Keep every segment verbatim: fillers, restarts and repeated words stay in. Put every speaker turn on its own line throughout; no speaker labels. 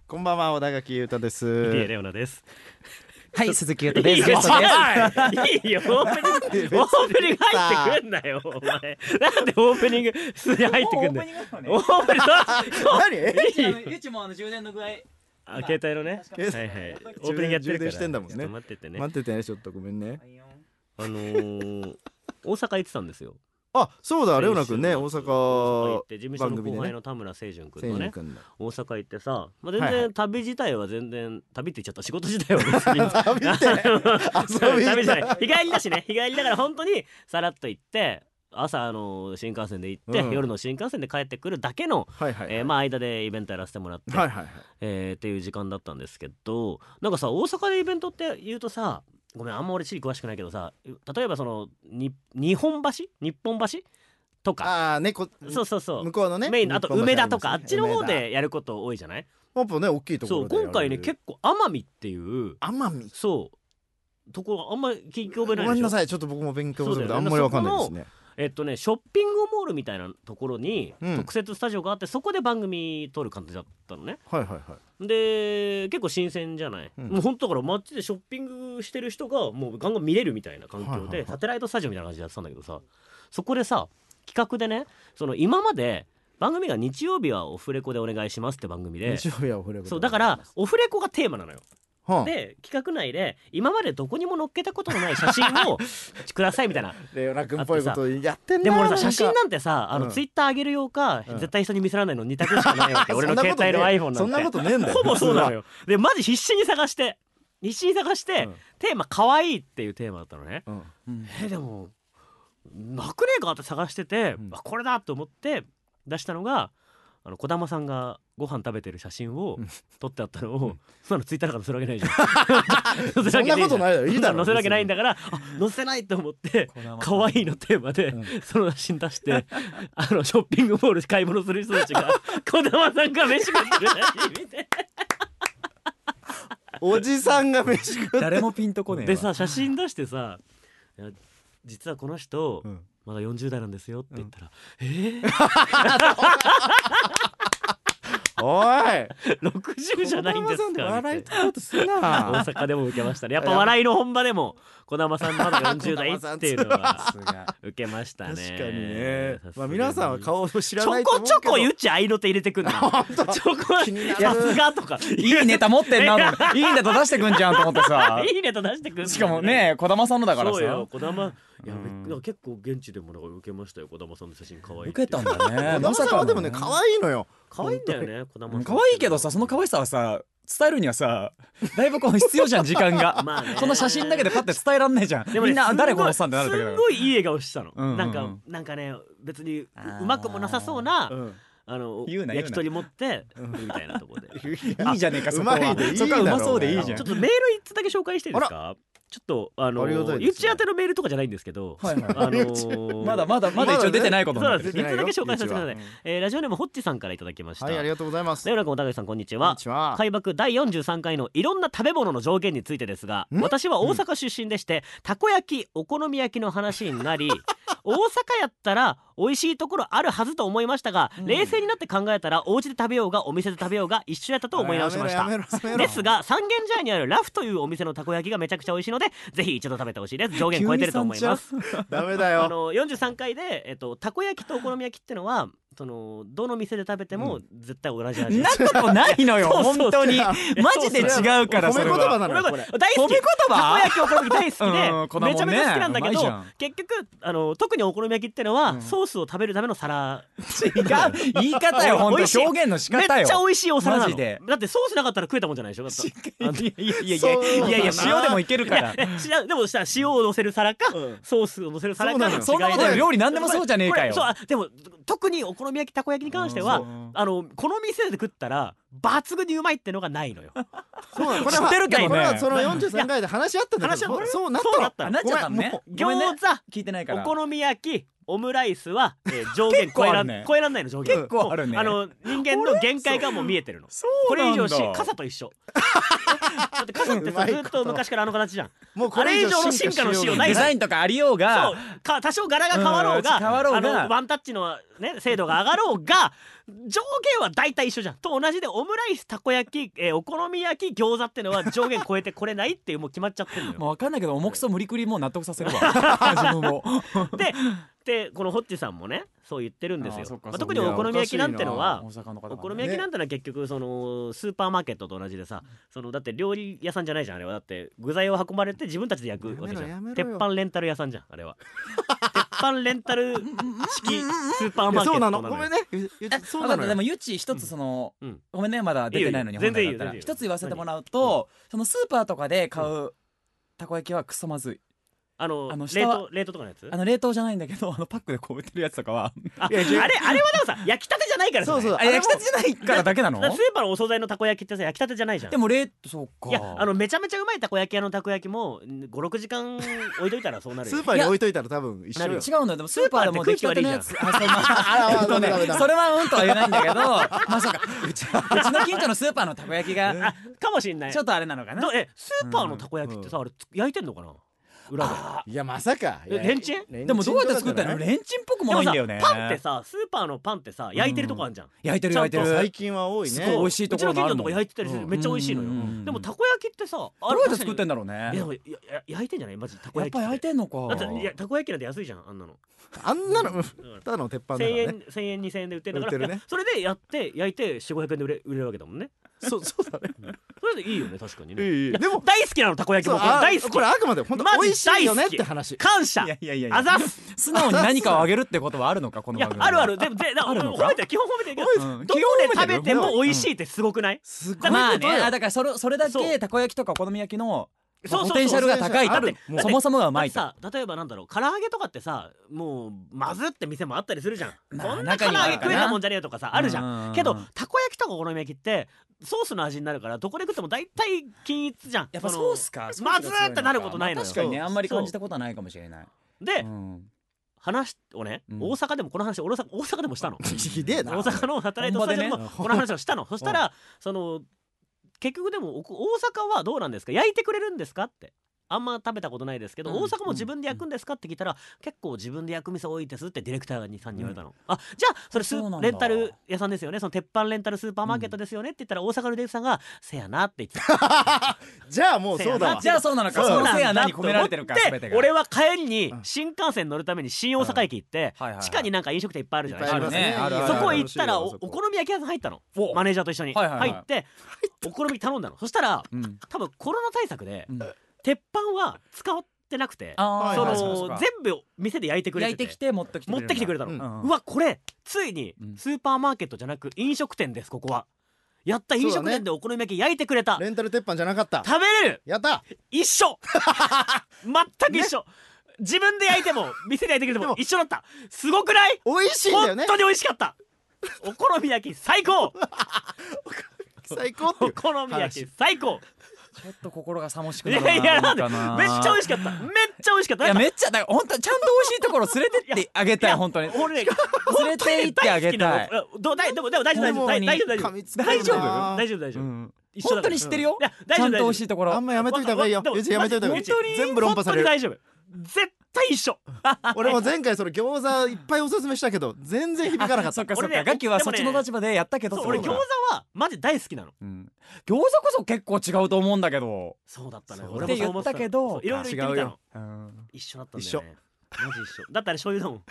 こんばんは、小田垣裕太です。
入江レオナです。
はい、鈴木優斗です。
いいよ、いいよ、オープニング、オープニング入ってくんなよ、お前。なんでオープニングすでに入ってくんだよ。オープニング
何？ゆちもあの充電の具合。
あ、携帯のね。はいはい。オープニングやってるから。
してんだもんね。
待っててね。
待っててね、ちょっとごめんね。
あのー、大阪行ってたんですよ。
あ、そうだ、レオナ君ね、大阪
行って事務所の後輩の田村清純君とね、大阪行ってさ、まあ、全然旅自体は全然旅って言っちゃった、仕事自体は別に旅って旅じゃない、日帰りだしね、日帰りだから本当にさらっと行って朝あの新幹線で行って、うん、夜の新幹線で帰ってくるだけの、はいはいはい、えー、まあ間でイベントやらせてもらって、はいはいはい、えー、っていう時間だったんですけど、なんかさ、大阪でイベントって言うとさ、ごめん、あんま俺地理詳しくないけどさ、例えばそのに日本橋日本橋とか、
あー、ね、こ
そうそうそう、
向こうのね
メインの、あと梅田とかあっちの方でやること多いじゃない。
やっぱね、大きいところでやる。
そう、今回ね結構奄美っていう、
奄美、
そうところあんまり聞き覚えないでしょ。
ごめんなさい、ちょっと僕も勉強不足であんまりわかんないですね。
えっとね、ショッピングモールみたいなところに特設スタジオがあって、うん、そこで番組撮る感じだったのね。はいはいはい。で結構新鮮じゃない、うん、もう本当だから街でショッピングしてる人がもうガンガン見れるみたいな環境で、はいはいはい、サテライトスタジオみたいな感じでやってたんだけどさ、そこでさ企画でね、その今まで番組が日曜日はオフレコでお願いしますって番組で、
日曜日はオフレコ、
そうだからオフレコがテーマなのよ。で企画内で今までどこにも載っけたことのない写真をくださいみたいな
レオナ君っぽいことやってんな。
でも俺さ、写真なんてさ、あの、うん、ツイッター上げる用か、うん、絶対人に見せられないのに択しかないわけ俺の携帯の iPhone なんて
そんなことねえんだよ。
ほぼそうなのよ。でマジ必死に探して必死に探して、うん、テーマ可愛いっていうテーマだったのね、うんうん、えでもなくねえかって探してて、うん、あこれだと思って出したのが、あの児玉さんがご飯食べてる写真を撮ってあったのを、うん、そんなのツイッターなんか載せるわけないじゃんそんなことないだろ、いいだろ、載せるわけないんだから、あ載せないと思って可愛いのテーマで、うん、その写真出してあのショッピングモールで買い物する人たちが児玉さんが飯食ってる写真見て
おじさんが飯食って
誰もピンとこねえわ。
でさ、写真出してさ、いや実はこの人、うん、まだよんじゅう代なんですよって言ったら、うん、えー
おい
ろくじゅうじゃないんですか。
笑いたいことすな。
大阪でも受けましたね。やっぱ笑いの本場でも児玉さんまだよんじゅう代っていうのは受けましたね。
確かにね。まあ皆さんは顔を知らないと思うけど、
ちょこちょこゆっち合いの手入れてくんの。ちょこさすがとか
いいネタ持ってんな。いいネタ出してくんじゃんと思ってさ。
いいネタ出してくん。
しかもね、児玉さんのだからさ。
そうよ、児玉。いや、結構現地でもなんか受けましたよ。児玉さんの写真可愛い。
受けたんだね。
児玉さんはでもね可愛いのよ。
可愛いんだよね、児玉さん。
可愛いけどさ、その可愛さはさ伝えるにはさだいぶこう必要じゃん、時間が。まあね、その写真だけでパッて伝えらんないじゃん。でも、ね、みんな誰このおっさんってなるんだけど、
すごいいい笑顔してたの、うんうん、なんかなんかね別に う, うまくもなさそうな、うん、あの焼き鳥持ってみたいなところで
いいじゃねえか、そこは。そこはうまそうでいいじゃん。
ちょっとメール一つだけ紹介していいですか。ちょっとあのゆっち宛てのメールとかじゃないんですけど、はいはい、あのー、
まだまだまだ一応出てないことになってる。
そうなんです。みっつだけ紹介させてください、うん、えー、ラジオネームホッチさんからいただきました。
はい、ありがとうございます。
レオナ君、おたけさん、こんにちは。開幕だいよんじゅうさんかいのいろんな食べ物の上限についてですが、私は大阪出身でして、うん、たこ焼きお好み焼きの話になり大阪やったら美味しいところあるはずと思いましたが、うん、冷静になって考えたらお家で食べようがお店で食べようが一緒やったと思い直しました。ですが三軒茶屋にあるラフというお店のたこ焼きがめちゃくちゃ美味しいので、ぜひ一度食べてほしいです。上限超えてると思います。
ダメだよ。
あのよんじゅうさんかいで、えっと、たこ焼きとお好み焼きってのはそのどの店で食べても絶対同じ味。
なことないのよ本当に。マジで違うから。
褒め言葉なのよこれ。
大好き。
褒め言葉。
たこ焼きお好み大好きでめちゃめちゃ好きなんだけど、結局あの特にお好み焼きってのはソースを食べるための皿。
違う言い方よ、本当表現の仕方よ。
めっちゃ美味しいお皿なの。だってソースなかったら食えたもんじゃないでしょ。いやいやいやいやいや、
塩でもいけるから。
でもしたら塩を乗せる皿かソースを乗せる皿か。
そんなことよ、料理なんでもそうじゃねえかよ。
でも特にお好み焼きたこ焼きに関しては、あのこの店で食ったら抜群にうまいってのがないのよ。
そうなの。これは知ってるけどね。これはそのよんじゅうさんかいで話し合ったんだけど、そうなったの。
なっちゃったのね。
餃子、
聞いてないから。
お好み焼き、オムライスは、えー、上限超えらん、ね、超えらんないの上限。
結構あるね。
あの人間の限界がもう見えてるの。これ以上し傘と一緒。 だって傘ってさずっと昔からあの形じゃん。
もう
あれ以上の進化のしようない
デザインとかありようが、
そうか多少柄が変わろうが、
変わろうが、
あのワンタッチのね精度が上がろうが上限は大体一緒じゃん。と同じでオムライスたこ焼き、えー、お好み焼き餃子ってのは上限超えてこれないっていうもう決まっちゃってるのよ。
もう分かんないけど重くそ無理くりもう納得させるわ自分も
ででこのホッチさんもねそう言ってるんですよ。まあ、特にお好み焼きなんてのはお好み焼きなんてのは結局そのスーパーマーケットと同じでさ、そのだって料理屋さんじゃないじゃんあれは。だって具材を運ばれて自分たちで焼くわけじゃん。鉄板レンタル屋さんじゃんあれは。鉄板レンタル式スーパーマーケット
そうなの。
の
ごめんね。
そうなの。でもゆち一つその、うん、ごめんねまだ出てないのに
全然いいよ。
一つ言わせてもらうと、そのスーパーとかで買うたこ焼きはクソまずい。
あのあの冷凍冷凍とかのやつ、
あの冷凍じゃないんだけど、あのパックでこう売ってるやつとかは
あ, あれあれはでもさ焼きたてじゃないからさ、
そうそう、
あ焼きたてじゃないからだけなの。
スーパーのお惣菜のたこ焼きってさ焼きたてじゃないじゃん。
でも冷凍そうか。
いやあのめちゃめちゃうまいたこ焼き屋のたこ焼きもごろくじかん置いといたらそうなるよ。
スーパーに置いといたら多分一緒よ。
違うのよ。でもスーパーでも出来たてのやつ、
あそ
れはうんとは言えないんだけど、まあそうか、うちうちの近所のスーパーのたこ焼きが
かもしんない。
ちょっとあれなのかな。
えスーパーのたこ焼きってさあれ焼いてんのかな裏で。
いやまさか
レンチン
でもどうやって作ったの。レンチンっぽくもないんだよね。
パンってさスーパーのパンってさ焼いてるとこあるじゃん。
焼いてる焼いてる。
最近は多いね。
すごい美味しいところがあるの。
うちの近所のとこ焼いてたりするめっちゃ美味しいのよ。でもたこ焼きってさど
うやって作ってんだろうね。
でも焼いてんじゃないマジたこ焼き。
やっぱ焼いてんのか。
だっていやたこ焼きなんて安いじゃんあんなの。
あんなのただの鉄板だからね。
せんえんせんえんにせんえんで売ってるんだから。それでやって焼いてよんひゃくごひゃくえんで売れ売れるわけだもんね。
そうそうだね。
それでいいよね確かにね。
でも
大好きなのたこ焼きも大好き。
これあくまで本当美味しいよねって話。
感謝。
いやいやいや
あざす。
素直に何かをあげるってことはあるのかこの番組。
いやあるある。でもで褒めて基本褒めてるけどどこで食べても美味しいってすごくない？
すごい。
まあね。だからそれそれだけたこ焼きとかお好み焼きのポテンシャルが高いと。そもそもがうまいと。
例えばなんだろう唐揚げとかってさもうまずって店もあったりするじゃん。こんな唐
中には
揚げ食えたもんじゃねえとかさあるじゃん。けどたこ焼きとかお好み焼きってソースの味になるからどこで食っても大体均一じゃん。
やっぱソースか。
まずってなることないのよ。
確かにねあんまり感じたことはないかもしれない。
で話をね大阪でもこの話大阪でもしたの。
ひでえな。
大阪の働いてるスタジオでもこの話をしたの。そしたらその結局でも大阪はどうなんですか焼いてくれるんですかってあんま食べたことないですけど、うん、大阪も自分で焼くんですかって聞いたら、うん、結構自分で焼く店多いですってディレクターさんに言われたの、うん、あじゃあそれスレンタル屋さんですよねその鉄板レンタルスーパーマーケットですよねって言ったら、大阪のディレクターさんがせやなって言ってた
じゃあもうそうだわ
じゃあそうなのかそのせやなに込められてるか全てが
俺は帰りに新幹線乗るために新大阪駅行って、うん、地下になんか飲食店いっぱいあるじゃないですか、そこ行ったら お, お好み焼き屋さん入ったのマネージャーと一緒に、はいはいはい、入ってお好み焼き頼んだの。そしたら、うん、多分コロナ対策で、うん鉄板は使ってなくて、その全部店で焼いてくれてて
焼いてきて持ってきて
持ってきてくれたの、うん、うわこれついにスーパーマーケットじゃなく飲食店です。ここはやった飲食店でお好み焼き焼いてくれた、
レンタル鉄板じゃなかった
食べれる
やった
一緒全く一緒、ね、自分で焼いても店で焼いてくれても一緒だった。すごくない？
美味しいんだよね。
本当に美味しかった。お好み焼き最高
最高っていう
お好み焼き最高。
ちょっと心が寂しくなるな。
いやいやなんでめっちゃ美味しかった。めっちゃ美味しかった。
いやめっちゃだから本当ちゃんと美味しいところ連れてってあげたい。本当に俺連れて行ってあげたい。
どうだいでもでも大丈夫大丈夫大丈夫大丈夫大丈夫大丈夫大丈夫
本当に知ってるよ。ちゃんと美味しいところ。
あんまやめといた方がいいよ。やめといた方がいい。全部論破される。
大丈夫。絶対一緒
俺も前回その餃子いっぱいおすすめしたけど全然響かなかった。
そっかそっかガキはそっちの立場でやったけど、
俺餃子はマジ大好きなの。
餃子こそ結構違うと思うんだけど。
そうだったね。
俺もそう思ったけど
いろいろ言ってみたの。一緒だったんだよね。マジ一緒だったら醤油だもん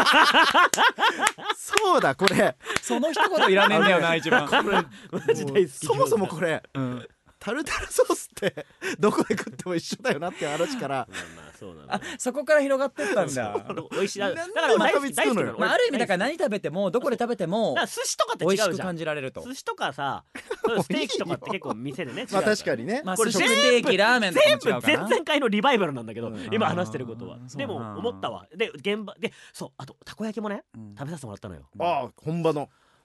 そうだこれ
その一言いらねえんだよな一番
マジ大好き。
そもそもこれタルタルソースってどこで食っても一緒だよなっていう話から
あそこから広がってったんだ。
美味しいだから大好き大好きなの。
ある意味だから何食べてもどこで食べても
寿司とかって違うじゃん。
美味しく感じられると。
寿司とかさステーキとかって結構店でね
まあ確かにね
これステーキラーメンとかも違うかな。
全部前々回のリバイバルなんだけど今話してることはでも思ったわ。で現場でそうあとたこ焼きもね食べさせてもらったのよ。
ああ本場の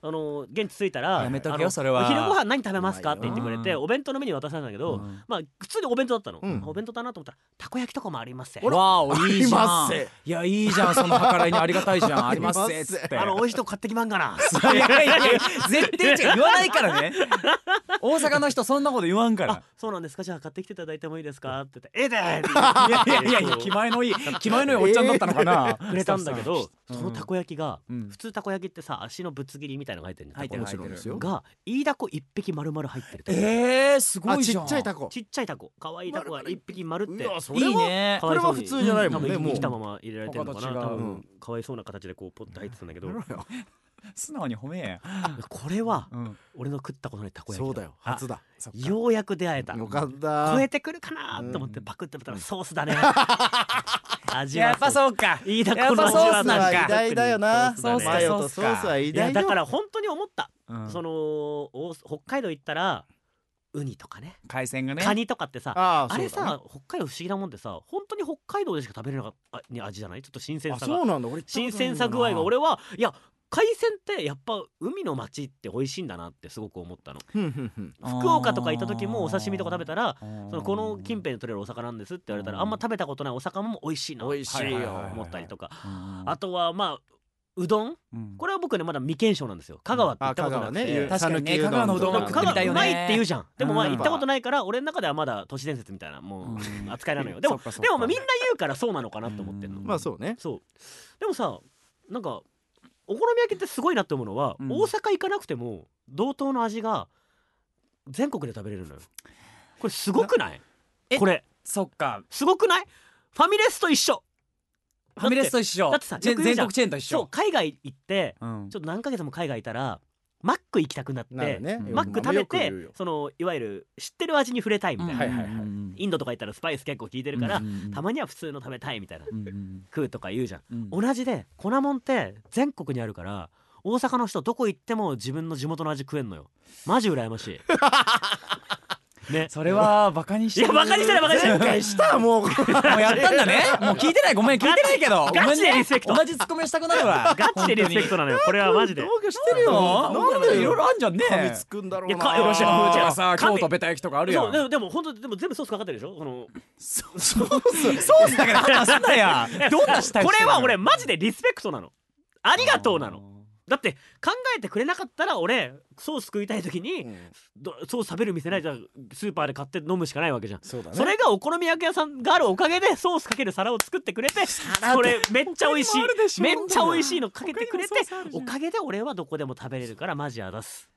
あの現地着いたら
やめとけよそれは
お昼ご飯何食べますかって言ってくれて、
うん
お弁当のメニュー渡されたんだけど、
うん
まあ普通にお弁当だったの、
うん
お弁当だなと思ったらたこ焼きとかもありますせ、
わおいいじゃん。
ありますせ
いやいいじゃん、その計らいにありがたいじゃん。あります
あります
せっつって
あの美味しいとこ買ってきまんがな
いやいやいや絶対違う言わないからね。大阪の人そんなこと言わんから
あ。そうなんですか、じゃあ買ってきていただいてもいいですかって言ってええでーって
いやいやいやいや気前のいい気前のいいおっちゃんだったのかな。
くれたんだけど、
うん
そのたこ焼きが、
うん
普通たこ焼きってさ足のぶつ切りみたいのが入ってるんだよ、
入ってる
もちろんですよ。
がイイダコ一匹丸々入ってると、
えーすご
あち
いじゃん。
っちゃいタコ。
ちっちゃいタコ可愛いタコが一匹丸って
うわそ
い
れは
いね。
かわいそうに
これは普通じゃないもんねもう
多分生きたまま入れられてるのかな、
他と違う
多分
うん
かわいそうな形でこうポッと入ってたんだけど、
やろよ
素直に褒めや。
これは
うん
俺の食ったことないたこ焼き
そうだよ初だ。
そっか
ようやく出会えた、
よかった。
超えてくるかなと思ってパクって食べたらソースだね味は
やっぱそうか。
いいだこの味は
やっぱソースなんか
偉大だよな。
ソースだね
マヨとソースは偉
いや
大だよ。
だから本当に思った、
うん
そのお北海道行ったらウニとかね
海鮮がね。
カニとかってさ
あ
あれ
そうだね
さ北海道不思議なもんでさ本当に北海道でしか食べれなかったに味じゃない、ちょっと新鮮
あ
さが
そうなんだ。俺
新鮮さ具合が俺はいや海鮮ってやっぱ海の町って美味しいんだなってすごく思ったの。
ふんふんふん。
福岡とか行った時もお刺身とか食べたら
あー
そのこの近辺で取れるお魚なんですって言われたら
うん
あんま食べたことないお魚も美味しいな
美味しいよ
はいはいはい思ったりとか、
うん
あとはまあうどん
うん
これは僕ねまだ未検証なんですよ。香川って行ったことなくて、
あ香川ね
確かにね
讃岐うどん
香川のうどんは
とか
食ってみたいよね。
香川うまいって言うじゃん。でもまあ
うん
行ったことないから俺の中ではまだ都市伝説みたいなも
うん
う扱いなのよ。でも
そっかそっか
でもまあみんな言うからそうなのかなと思ってんの。
うん
まあそうね。
そうでもさなんかお好み焼きってすごいなって思うのは、
うん
大阪行かなくても同等の味が全国で食べれるのよ。これすごくない？
え
これ
そっか。
すごくない？ファミレスと一緒。
ファミレスと一緒。
だってさ
ぜ
よく言うじゃん
全国チェーンと一緒。
そう海外行って
うん
ちょっと何ヶ月も海外いたらマック行きたくなって
なるね。
うん
マック食べ
よく
て
言うよ
そのいわゆる知ってる味に触れたいみたいな、
はいはいはい
インドとか行ったらスパイス結構効いてるから、
うんうんうん
たまには普通の食べたいみたいな、
うんうん
食うとか言うじゃん、
うん
同じで粉もんって全国にあるから大阪の人どこ行っても自分の地元の味食えんのよ。マジ羨ましいね。
それはバカにしてる。
いやバカにしてないバカにしてない
前回したもう。
もうやったんだね。もう聞いてないごめん聞いてないけど。
ガチガチで
ごめんね
リスペクト
同じツッコミをしたくなるわ。
ガチでリスペクトなのよこれはマジで。
どうかしてるよ。
なんでいろいろあんじゃんね。
噛みつくんだろうな。
いやかよろしく
あ
じゃあ
ーさ京都ベタ焼きとかあるやん。
そうでもでも本当でも全部ソースかかってるでしょその
そうそうそう。
ソースだけで話すんだや。どんなしたい
これは俺マジでリスペクトなの。ありがとうなの。だって考えてくれなかったら俺ソース食いたい時に、
うん
どソース食べる店ないじゃんスーパーで買って飲むしかないわけじゃん。
そうだね。
それがお好み焼き屋さんがあるおかげでソースかける皿を作ってくれてそれめっちゃ美味し
他にもあるでしょ
いめっちゃ美味しいのかけてくれて
他にもソースあるじゃん
おかげで俺はどこでも食べれるからマジあだす。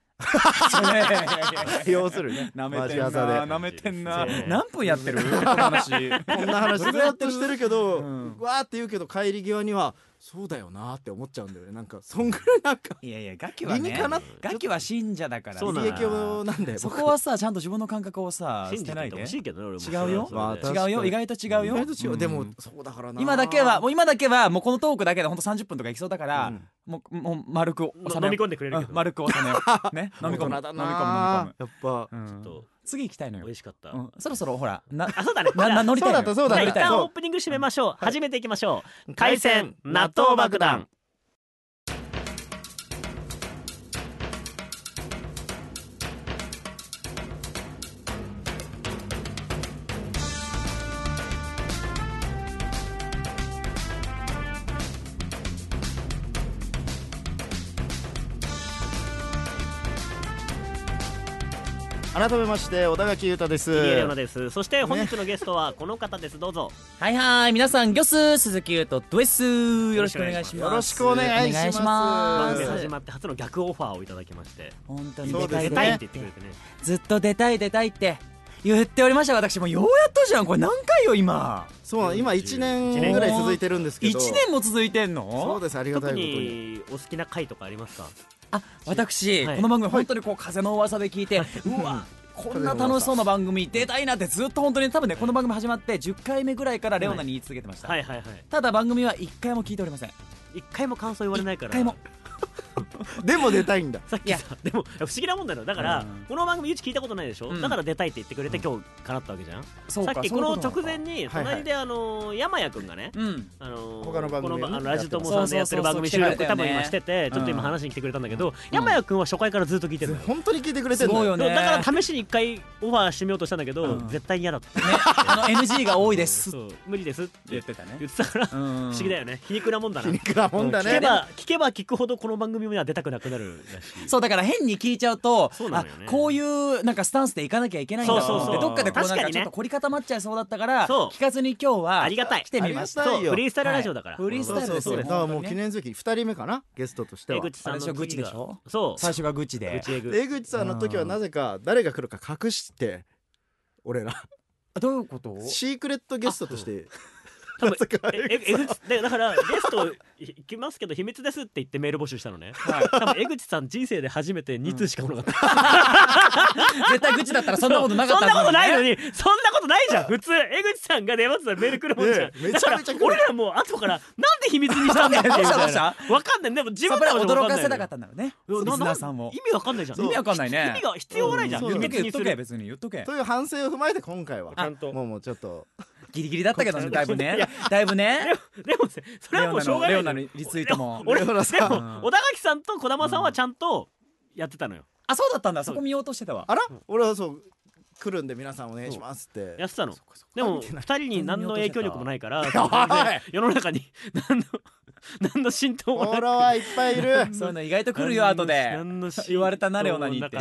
要するにね。
なめてん
マジ朝で。
ななめてんな
ね
何分やってるこの話。
こんな話ずっとしてるけど、
うん
わーって言うけど帰り際にはそうだよなーって思っちゃうんだよね。なんかそんぐらいなんか
いやいやガキはね
理にかな
ガキは信者だから
そうなの
利益をなんだよ。
そこはさちゃんと自分の感覚をさ
信じてて
捨てないで。
ほしいけどね俺も
違うよ
それはそれで
まあ
違うよ意外と違うよ。
意外と違う。
ん
でもそうだからな。
今だけはもう今だけはもうこのトークだけでほんとさんじゅっぷんとかいきそうだから、
うん
もうもう丸く収め
飲み込んでくれるけど
うん丸く収めようね飲み込む
大人だ
飲み込む飲み込
な
む。
やっぱ。
うん
ちょっと
次行きたいのよ
美。味しかった。
うんそろそろほらな
あそうだね。
なな乗りたいのよ。
そうだったそうだった
じゃあ一旦
そう
オープニング締めましょう。始めていきましょう。海鮮納豆爆弾。
改めまして小田垣裕太です。
入江レオナです。そして本日のゲストはこの方です。どうぞ。
はいはい皆さんギョス鈴木優斗ですよろしくお願いします。
よろしくお願いします
お願いします
番組始まって初の逆オファーをいただきまして、
本当に
そうですね
出たいって言ってくれてね。
ずっと出たい出たいって言っておりました。私もうようやっとじゃんこれ何回よ今
そうなの今いちねんぐらい続いてるんですけ
い
ど。
ちねんも続いてんの。
そうですありがたい
特
ことに。
にお好きな回とかありますか？
あ私、
はい
この番組本当にこう風の噂で聞いて、うわこんな楽しそうな番組出たいなってずっと本当に多分ねこの番組始まってじゅっかいめぐらいからレオナに言い続けてました、
はいはいはい。
ただ番組はいっかいも聞いておりません。
一回も感想言われないから。
一回も
でも出たいんだ。
さっきさでも不思議なもんだよ。だからこの番組ゆうち聞いたことないでしょ。だから出たいって言ってくれて今日叶ったわけじゃん。さっきこの直前に隣であの山谷くんがね、あの
他の番組
このラジトモさんでやってる番組収録多分今してて、ちょっと今話に来てくれたんだけど、山谷くんは初回からずっと聞いてるのよ。
本当に聞いてくれてるのよ。
だから試しに一回オファーしてみようとしたんだけど絶対嫌だったね。
あの エヌジー が多いです。
無理ですって
言ってたね。
言ってたから不思議だよね。皮肉なもんだな。
皮肉なもんだね。
聞けば聞けば聞くほどこの番組には出たくなくなるらしい。
そうだから変に聞いちゃうと、あこういうなんかスタンスでいかなきゃいけないんだと思って、どっかでこうなんかちょっと凝り固まっちゃいそうだったから聞かずに今日は
ありがたい
来てみました。
フリースタイルラジオだから。
フリースタイルですよ。
だからもう記念すべきふたりめかな、ゲストとしては。
江口さんの
グチでしょ。
そう
最初がグチで。
江口さんの時はなぜか誰が来るか隠して俺ら
どういうこと？
シークレットゲストとして
多分ええでだからゲスト行きますけど秘密ですって言ってメール募集したのね。多分江口さん人生で初めてに通しか来なかった。
絶対グチだったらそんなことなかった。
そんなことないのにそんなことないじゃん。普通江口さんが電話したらメール来るもんじゃん。だから俺らもう後からなんで秘密にしたんだよっていうみたいな。わかんない。でも自分では
驚かせなかったんだろうね。リスナーさんも
意味わかんないじゃん。
意味わかんないね。
意味が必要ないじゃん。
言っとけ言っとけ別に言っとけ。
という反省を踏まえて今回は
ちゃんと
もうもうちょっと
ギリギリだったけどね、だいぶねだいぶね。
でもそれはもうしょうがない。
レオナのリツイートも
俺でも小田垣さんと児玉さんはちゃんとやってたのよ。
あ、そうだったんだ。そこ見ようとしてたわ。
あら、俺はそう来るんで皆さんお願いしますって
やってたの。でもふたりに何の影響力もないから世の中に何の何の浸透もない。
フォロワーいっぱいいる。
そういうの意外と来るよ後で言われたなレオナにって。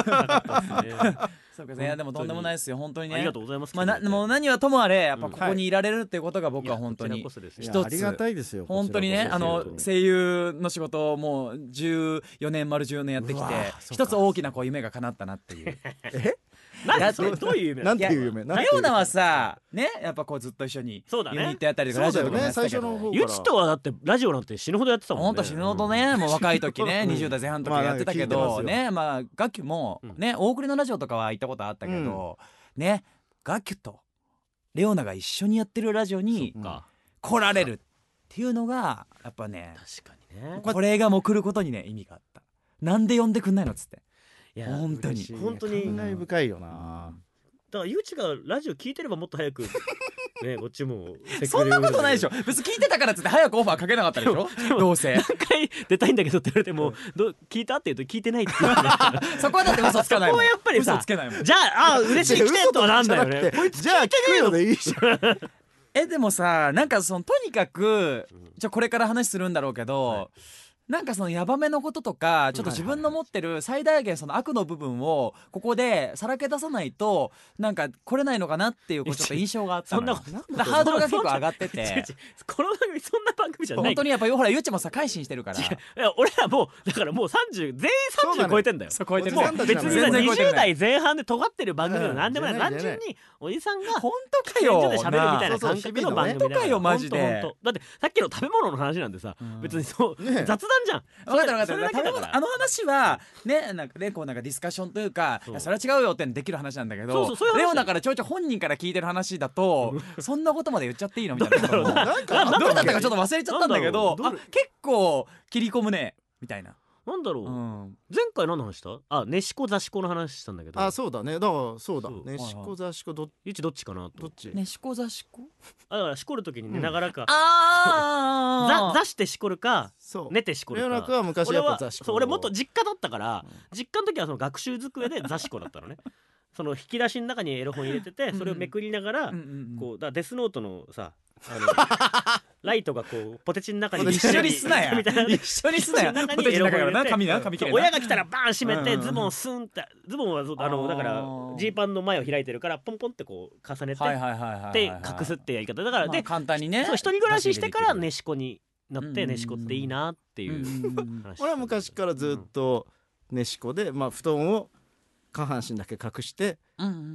そうか、いやでもとんでもないですよ本当にね。
ありがとうございます。
まあもう何はともあれやっぱここにいられるっていうことが僕は本当に
一つありがたいですよ。
本当にね、あの声優の仕事をもうじゅうよねん丸じゅうねんやってきて一つ大きなこう夢が叶ったなっていう。
え？
なんどういう夢？
なんていう夢？
レオナはさねやっぱこうずっと一緒にユニットやったりとかラジオとかやってたけど、
ゆちとはだってラジオなんて死ぬほどやってたもんね。
本当死ぬほどね、もう若い時ねにじゅう代前半の時やってたけどね、まあガキュもね大栗のラジオとかは行ったことあったけどね、ガキュとレオナが一緒にやってるラジオに来られるっていうのがやっぱね、
確かにね、
これがもう来ることにね意味があった。なんで呼んでくんないのっつって。
いや
本当に
本当に
感慨深いよな。
だからゆうちがラジオ聞いてればもっと早くねこっちも
そんなことないでしょ。別に聞いてたからっつって早くオファーかけなかったでしょ。どうせ
何回出たいんだけどって言われてもど聞いたって言うと聞いてないって言う
そこはだって嘘つかないもん。
そこはやっぱりさ
嘘つけないもん。
じゃああ嬉しい来てとはなんだよね。こいつ
じゃあ聞くよでいいじゃん。
えでもさなんかそのとにかくじゃこれから話するんだろうけど、はい、なんかそのヤバめのこととかちょっと自分の持ってる最大限その悪の部分をここでさらけ出さないとなんか来れないのかなっていうちょっと印象があったの。そんなハードルが結構上がってて
この番組そんな番組じゃない。
本当にやっぱほらゆうちもさ改心してるから。い
や俺らもうだからもうさんじゅう全員さんじゅう超えてんだよ。
そう超えてる。
もう別ににじゅう代前半で尖ってる番組でもなんでもない。単純におじさんが
本当かよ
で喋るみたいな感覚の番組だから。
本当かよマジで。
だってさっきの食べ物の話なんてさ別にそう雑談じゃん。
分かった分かった。あの話はねなんかねこうなんかディスカッションというかそれは違うよってできる話なんだけど、レオだからちょいちょい本人から聞いてる話だとそんなことまで言っちゃっていいのみたいな。どうだったかちょっと忘れちゃったんだけどあ結構切り込むねみたいな。
なんだろう、うん、前回何の話した？あ、ねしこざしこの話したんだけど。
あ、そうだね。だからそうだ。ねしこざしこど
ゆちどっちかなと。
どっち？
ねしこざしこ？
あ、だからしこるときに寝ながらか。
ああ。
ざざしてしこるか、寝てしこるか。
レオナ君は昔やっぱざしこ。
そう俺元実家だったから、実家の時はその学習机でざしこだったのね。その引き出しの中にエロ本入れててそれをめくりながらこうだデスノートのさあのライトがこうポテチの中に
一緒にすなや一緒にすなやポテチの中からな紙な紙切れな
親が来たらバーン閉めてズボンスンってズボンはあのだからジーパンの前を開いてるからポンポンってこう重ねてで隠すってやり方だからで
簡単にね
そう一人暮らししてからねしこになってねしこっていいなっていう話。
俺は昔からずっとねしこでまあ布団を下半身だけ隠して、うんうんうん、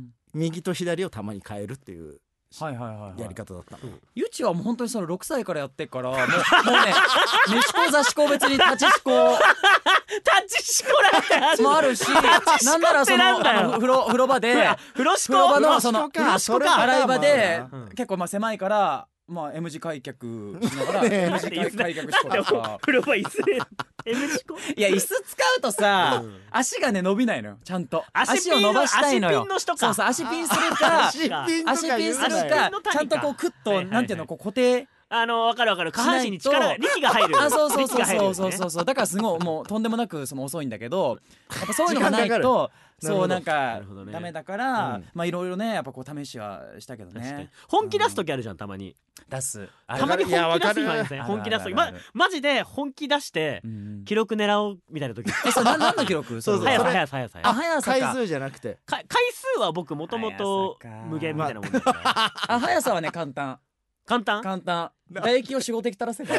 右と左をたまに変えるっていうやり方だったの。
ゆちはもう本当にそのろくさいからやってからもうもうねねしこざしこ別に立ちしこ
立ちしこなんて
もあるしなんならその風呂風呂場で
風呂しこ
風呂場のその洗い場で結構まあ狭いからまあ M 字開脚しながら M 字開脚しこうとか
これはいずれ M 字こ
いや椅子使うとさ、うん、足がね伸びないのよちゃんと足を伸ばしたいのよ。
足ピンの人か。
そうそう足ピンするか足ピンするかちゃんとこうクッと、はいはいはい、なんていうのこう固定
あの分かる分かる下半身に力が力が入る。
あそうそうそうそうそうそうそうだからすごいもうとんでもなくその遅いんだけどやっぱそういうのがないとそうなんかダメだからまあいろいろねやっぱこう試しはしたけどね。
本気出す時あるじゃんたまに
出す
たまに本気出す日ありません。本気出す時まマジで本気出して記録狙おうみたいな時。
えそれ何の記録？
そうそう速さ速さ速さ。
あ速さか。
回数じゃなくて
回数は僕もともと無限みたいなもんだから。
あ速さはね簡単。
簡単
簡単唾液をよん、ご滴垂らせば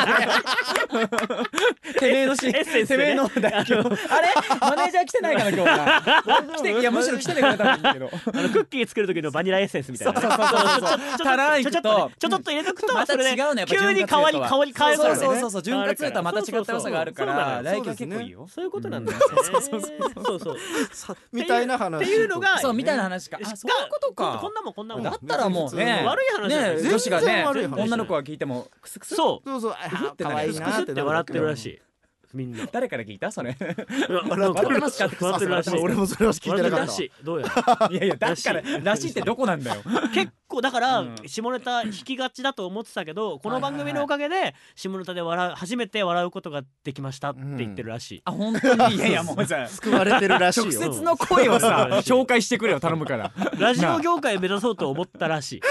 てめえのし、てめえの唾液をあれマネージャー来てないかな今日は来ていやむしろ来ててくれたらいいんだけど
あのクッキー作る時のバニラエッセンスみたいな
そうそうそうそうたらいくと
ちょちょっと入れとくと
また違うね
急に変わり変わり変える
そうそうそうそう潤滑油とはまた違った良さがあるから唾液は結構いいよ。
そういうことなんだよね。そうそうそうそう
みたいな話
っていうのが
そうみたいな話か。あそういうことか。
こんなもんこんなもん
だったらもうね
悪い話
ね女子がね女の子が聞いてもクスクス
そう
そうそう可愛いなって
笑ってるらしい。みんな
誰から聞いたそれ
笑ってますかって笑ってるらしい。
俺もそれは聞いてなかった。
どうやら
いやいやだかららしいってどこなんだよ。
結構だから下ネタ引きがちだと思ってたけどこの番組のおかげで下ネタで笑う初めて笑うことができましたって言ってるらしい。
あ本当にいやいやもうさ
救われてるらしいよ。
直接の声をさ紹介してくれよ頼むから。
ラジオ業界を目指そうと思ったらしい。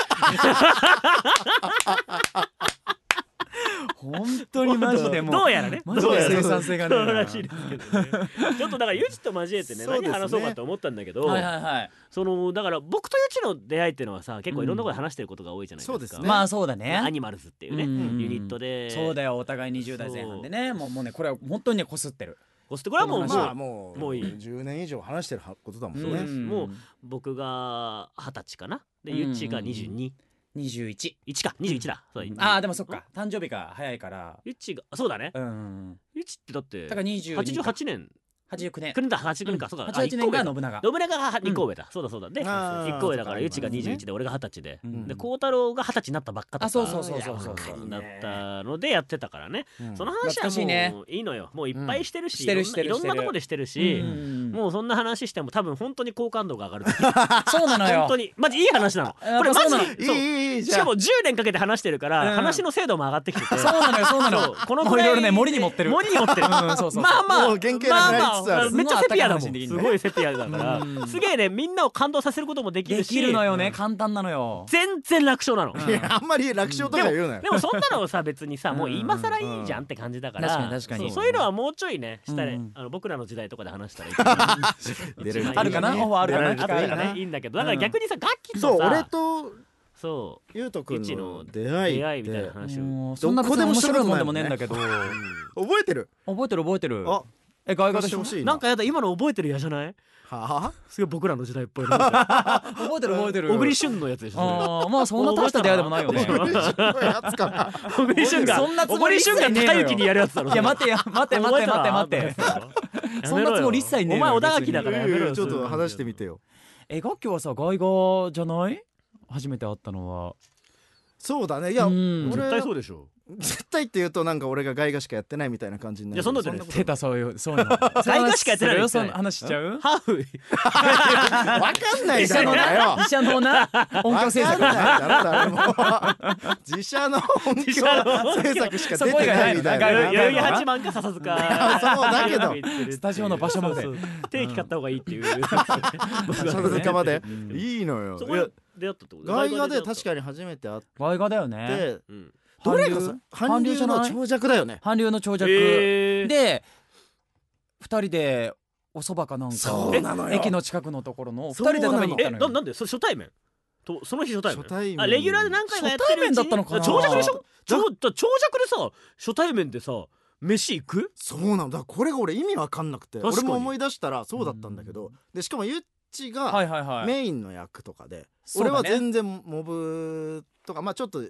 本当にマジでもう
どうやらね
マジで生産性がね
そうらしいですけどね。ちょっとだからゆちと交えてね何話そうかと思ったんだけど
はいはいはい
そのだから僕とゆちの出会いっていうのはさ結構いろんなことで話してることが多いじゃないですか。
そうですね。
まあそうだね。
アニマルズっていうねユニットで
そうだよお互いにじゅう代前半でねもうもうねこれは本当にねこすってる。
こすってこれはもう
まあもう
もういい
じゅうねん以上話してることだもんね。
もう僕がはたちかなでゆちがにじゅうに。
にじゅういち。
いちかにじゅういちだ。そう
ああでもそっか誕生日が早いから
ゆちがそうだね。
うん
ゆちってだって
だからにじゅうに
はちじゅうはちねん
はちじゅうきゅうねん
くねんだはちじゅうきゅうねんかそうだ
はちじゅうはちねんが信長
信長がにこ上だそうだそうだでいっこ上だからゆちがにじゅういちで俺がはたちでで孝太郎がはたちになったばっかだった
そうそうそうそうそう
だったのでやってたからねその話はもういいのよもういっぱいしてるしいろんなとこでしてるしもうそんな話しても多分本当に好感度が上がる
そうなのよ
本当にマジいい話なのこれマジ
いい
しかもじゅうねんかけて話してるから話の精度も上がってきてて
そうなのよそうなの
この
くらいいろいろね森に持ってる
森に持ってるまあまあ
原型なくなりつつある。
めっちゃセピアだもんすごいセピアだからすげえねみんなを感動させることもできるし
できるのよね簡単なのよ
全然楽勝なの
いやあんまり楽勝とか言うなよ。
でもそんなのさ別にさもう今更いいじゃんって感じだから
確かに確かに
そういうのはもうちょいねしたらあの僕らの時代とかで話したらいい
あるかなオファーあるかな
あるからねいいんだけどだから逆にさ楽器
そう
とさ
俺と
そう
ゆうとくんの出
出
会い
会いみたいな話を
そんな別に面白いもんでもねえんだけど
覚えてる。
覚えてる覚えてる
あ
え外国で
ほしい
なんかやだ今の覚えてる嫌じゃない
はあ
すげえ僕らの時代っぽい
覚えてる覚えてる
小栗旬のやつでしょ
ああまあそんな大した出会いでもないよね
小栗旬のやつかな。
小栗旬が
そんなつ
小
もり一切
栗旬が
ねえのよ
高雪にやるやつだろ
いや待てや待て待て待て待てそんなつもり一切ねえのよ
お前小田垣だからやめろよ
ちょっと話してみてよ。
え楽器はさ外画じゃない初めて会ったのは
そうだね。いや
うん
絶対
俺
そうでしょ
絶対って言うとなんか俺が外画しかやってないみたいな感じになる。
いやそんなことない
出たそういうそういうの
外画しかやってないの
その話しちゃう
ハーフ
わかんないだろうなよ。
自社のな音響制作
わかんないだろ誰も自社の音響制作しか出てないみたいな。
代々木八幡か笹塚
そうだけど
スタジオの場所まで
そうそう定期買った方がいいっていう
笹塚までいいのよ。
そこで出会ったってこと
外画で確かに初めて会っ
外画だよね
て
うん
どれがさ韓流の長尺だよね。
韓流の長尺
へー
で二人でお蕎麦かなんか
そうなのよ
駅の近くのところの二
そうなの
人で食べに行ったのよ
えななんでそれ初対面とその日初対面
初対面
あレギュラーで何回かやってるうちに
初対面だったのかな
長尺でしょ長長尺でさ初対面でさ飯行く
そうなんだ。これが俺意味わかんなくて
確かに
俺も思い出したらそうだったんだけどでしかもゆっち
は
が
いはいはい
メインの役とかで
そうだね
俺は全然モブとかまあちょっと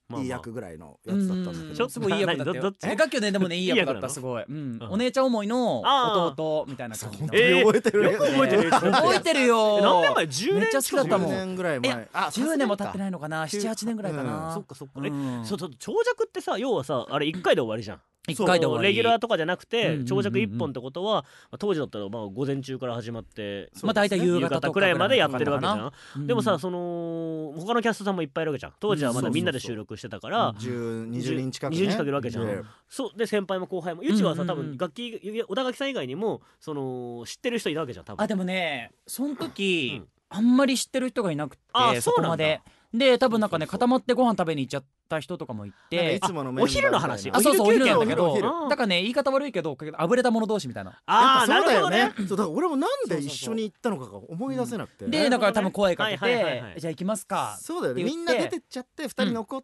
いい役ぐらいのやつだったんだけど、
ちょっともいい役だったよ。え、ガッキョねでもねいい役だったすごい。お姉ちゃん思いの弟みたいな感じ。
覚えてるよ。
覚えてる
覚えてるよ。
何年前？じゅうねん。
めっちゃ好きだったもん。
じゅうねんぐらい前。
あ、じゅうねんも経ってないのかな。ななはちねんぐらいかな。
そっかそっか。え、そうそう、長尺ってさ、要はさ、あれいっかいで終わりじゃん。
一回で終わり。
レギュラーとかじゃなくて長尺いっぽんってことは当時だったらまあ午前中から始まって、
まあ大体夕方
くらいまでやってるわけじゃん。でもさ、その他のキャストさんもいっぱいいるわけじゃん。当時はまだみんなで収録してたから
じゅう、にじゅうにん近くね、
にじゅうにん近くいるわけじゃん。そうで先輩も後輩もゆちはさ多分楽器小田垣さん以外にもその知ってる人いたわけじゃん多分。
あ、でもねその時あんまり知ってる人がいなくて、そこまでで多分なんかね固まってご飯食べに行っちゃった人とかもいて、
いつもの
お昼の話。
あ、そうそうお昼なんだけど、だからね言い方悪いけどあぶれた者同士みたいな。
ああ、
そうだよね。そうだから俺もなんで一緒に行ったのかが思い出せなくて、
でだから多分声かけてじゃあ行きますか。
そうだよね。みんな出てっちゃってふたり残って、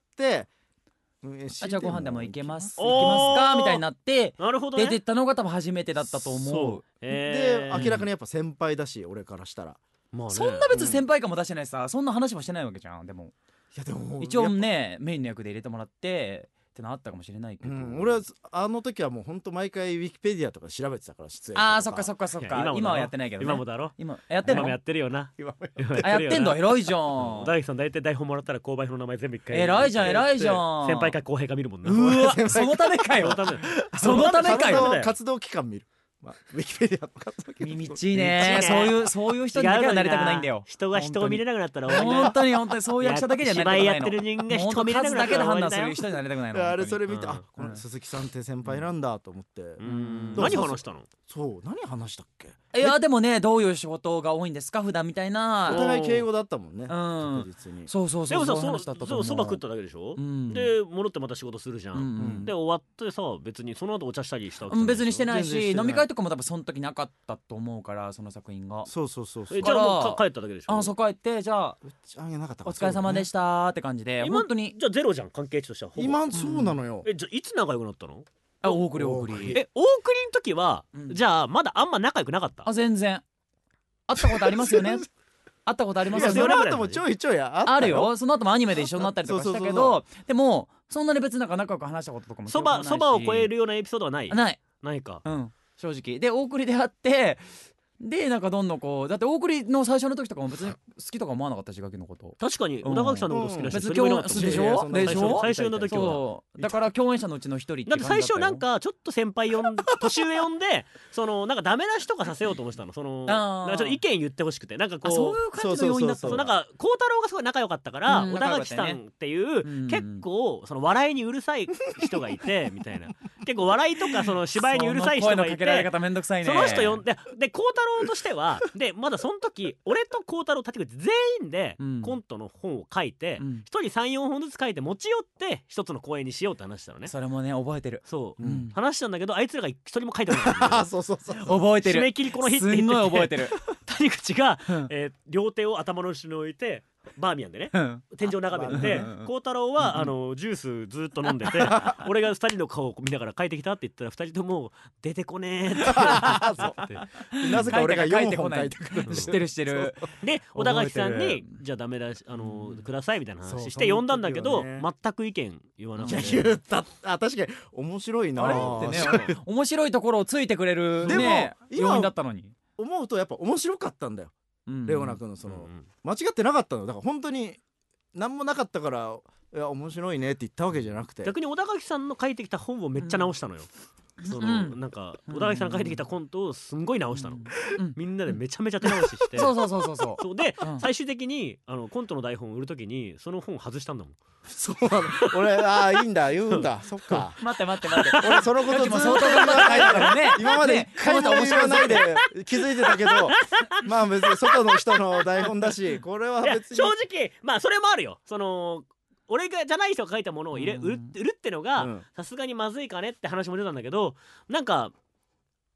あ、じゃあご飯でも行けます行きますかみたいになって出てったのが多分初めてだったと思う。
で明らかにやっぱ先輩だし俺からしたら
そんな別に先輩感も出してないさ、そんな話もしてないわけじゃん。でも
いやでも
一応ねメインの役で入れてもらってってのあったかもしれないけど、
俺はあの時はもうほんと毎回ウィキペディアとか調べてたから出演。
ああ、そっかそっかそっか。今はやってないけどね。
今もだろ。
今やってんの？
今もやってるよな。
あ、やってんだ。偉いじゃん。
大樹さん大体台本もらったら購買の名前全部一回。
偉いじゃん偉いじゃん。
先輩か後輩か見るもんな。
うわ、そのためかよ。そのためかよ。
活動期間見る。まあ、ウィキペディアの活動期間。
耳ちいね。そういうそういう人にだけはなりたくないんだよ。
人が人を見れなくなったら
本当に本当にそういう役者だけじゃなりたくないの。
芝居やってる人間が人を見れなくなったら
だけで判断する人になりたくないの。
あれそれ見て、あ、この鈴木さんって先輩なんだと思って。
何話したの？
そう何話したっけ？
いやでもね、どういう仕事が多いんですか普段みたいな。
お互い敬語だったもんね。
確
実に。
そうそうそう。
でもさ、そうそば食っただけでしょ。で戻ってまた仕事するじゃん。で終わってさ、別にその後お茶したりしたわけ？
別にしてないし、飲み会とかも多分その時なかったと思うから、その作品が。
そうそうそう。
じゃあもう帰っただけでしょ。
あ、そう帰ってじゃあお疲れ様でしたって感じで。本当に
じゃあゼロじゃん関係値としては。
今そうなのよ。
え、じゃあいつ仲良くなったの？
あ、大栗大栗。
え、大栗の時はじゃあまだあんま仲良くなかった？
あ、全然会ったことありますよね。会ったことありますよね。
その後もちょいちょいあ
あるよ。その後もアニメで一緒になったりとかしたけど、でもそんなに別になんか仲良く話したこととかも
そばそばを超えるようなエピソードはない？
ない
ないか。
うん、正直で大栗で会ってでなんかどんどんこうだって大栗の最初の時とかも別に好きとか思わなかったしガキのこと。
確かに小田垣さんのこと好きな人
別に共演でしょでしょ
最初の時は。
だから共演者のうちの一人って
だって最初なんかちょっと先輩呼ん年上呼んでそのなんかダメ出しとかさせようと思ってたの。そのなんかちょっと意見言ってほしくてなんかこう
そういう感じの要因だったの。
なんか孝太郎がすごい仲良かったから小田垣さんっていう結構その笑いにうるさい人がいてみたいな結構笑いとかその芝居にうるさい人がいてその人呼んでで孝太郎としてはでまだその時俺と孝太郎立口全員でコントの本を書いて一人さんよんほんずつ書いて持ち寄って一つの公演にしようって話したのね。
それもね覚えてる。そう
話したんだけどあいつらが一人も書いてなかった。
そうそうそう
覚えてる。
締め切りこの日って言ってて
すんごい覚えてる。
谷口が両手を頭の後ろに置いてバーミヤンでね天井眺めてて孝太郎はあのジュースずっと飲んでて俺がふたりの顔を見ながら帰ってきたって言ったらふたりとも出てこねーって
なぜか俺がよんほん書いてくる。
知ってる知ってる。
で小田垣さんにじゃあダメだあのくださいみたいな話して呼んだんだけど全く意見言わなくて。
言ったあ確かに面白いな
ってね面白いところをついてくれるね要因だったのに
思うとやっぱ面白かったんだよ。レオナ君のその間違ってなかったのだから本当に何もなかったからいや面白いねって言ったわけじゃなくて
逆に小田垣さんの書いてきた本をめっちゃ直したのよ。そのなんか小田垣さんが書いてきたコントをすんごい直したの。みんなでめちゃめちゃ手直しして
そうそうそうそうそう
で最終的にあのコントの台本を売るときにその本外したんだもん。
そうなの俺ああいいんだ言うんだそっか
待って待って待って
俺そのことずっと
相当頑張って書いたからね
今まで一回も言わないで気づいてたけどまあ別に外の人の台本だしこれは別に
正直まあそれもあるよ。その俺がじゃない人が書いたものを入れ、うん、売るってのがさすがにまずいかねって話も出たんだけどなんか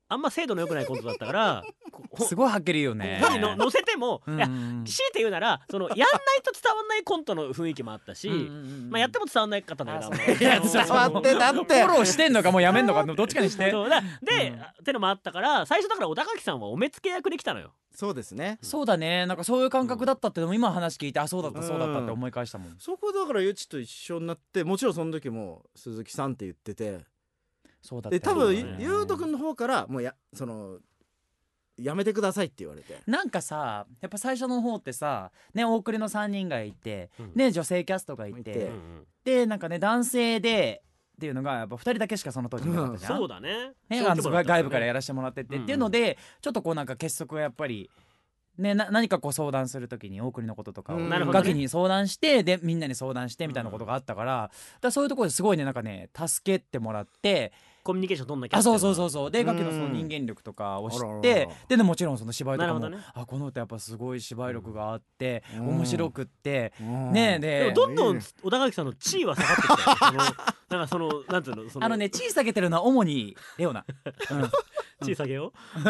あんま精度の良くないコントだったから
すごいはっきり言うよね。
の乗せても、うんうん、いや強いて言うならそのやんないと伝わんないコントの雰囲気もあったし、うんうん、まあ、やっても伝わんない方だけど
いや伝わってだってフ
ォローしてんのかもうやめんのかどっちかにして
そうだで、うん、ってのもあったから最初だから小田垣さんはお目付け役で来たのよ。
そうですね。
そうだね。なんかそういう感覚だったってのも今話聞いてあそうだったそうだったって思い返したもん、うん、
そこだからゆちと一緒になってもちろんその時も鈴木さんって言ってて
そうだった、ね、
で多分ゆうとくんの方からもうやそのやめてくださいって言われて
なんかさやっぱ最初の方ってさね大栗のさんにんがいて、うん、ね女性キャストがいて、うん、でなんかね男性でっていうのがやっぱふたりだけしかその当時なかったじゃん、うん、
そうだね
ねあの外部からやらせてもらってって、うん、っていうのでちょっとこうなんか結束がやっぱりね、な何かこう相談するときに大栗のこととかをガキに相談して、でみんなに相談してみたいなことがあったから、だからそういうところですごいねなんかね助けてもらって
コミュニケーション取んなきゃ
あそうそうそうそうでガキのその人間力とかを知ってで、ね、もちろんその芝居とかも、ね、あこの歌やっぱすごい芝居力があって、うん、面白くってねで
でもどんどん小田垣さんの地位は下がってきたよそのなんかそのなんていうのその
あのね地位下げてるのは主にレオナ、うん
地位下げよ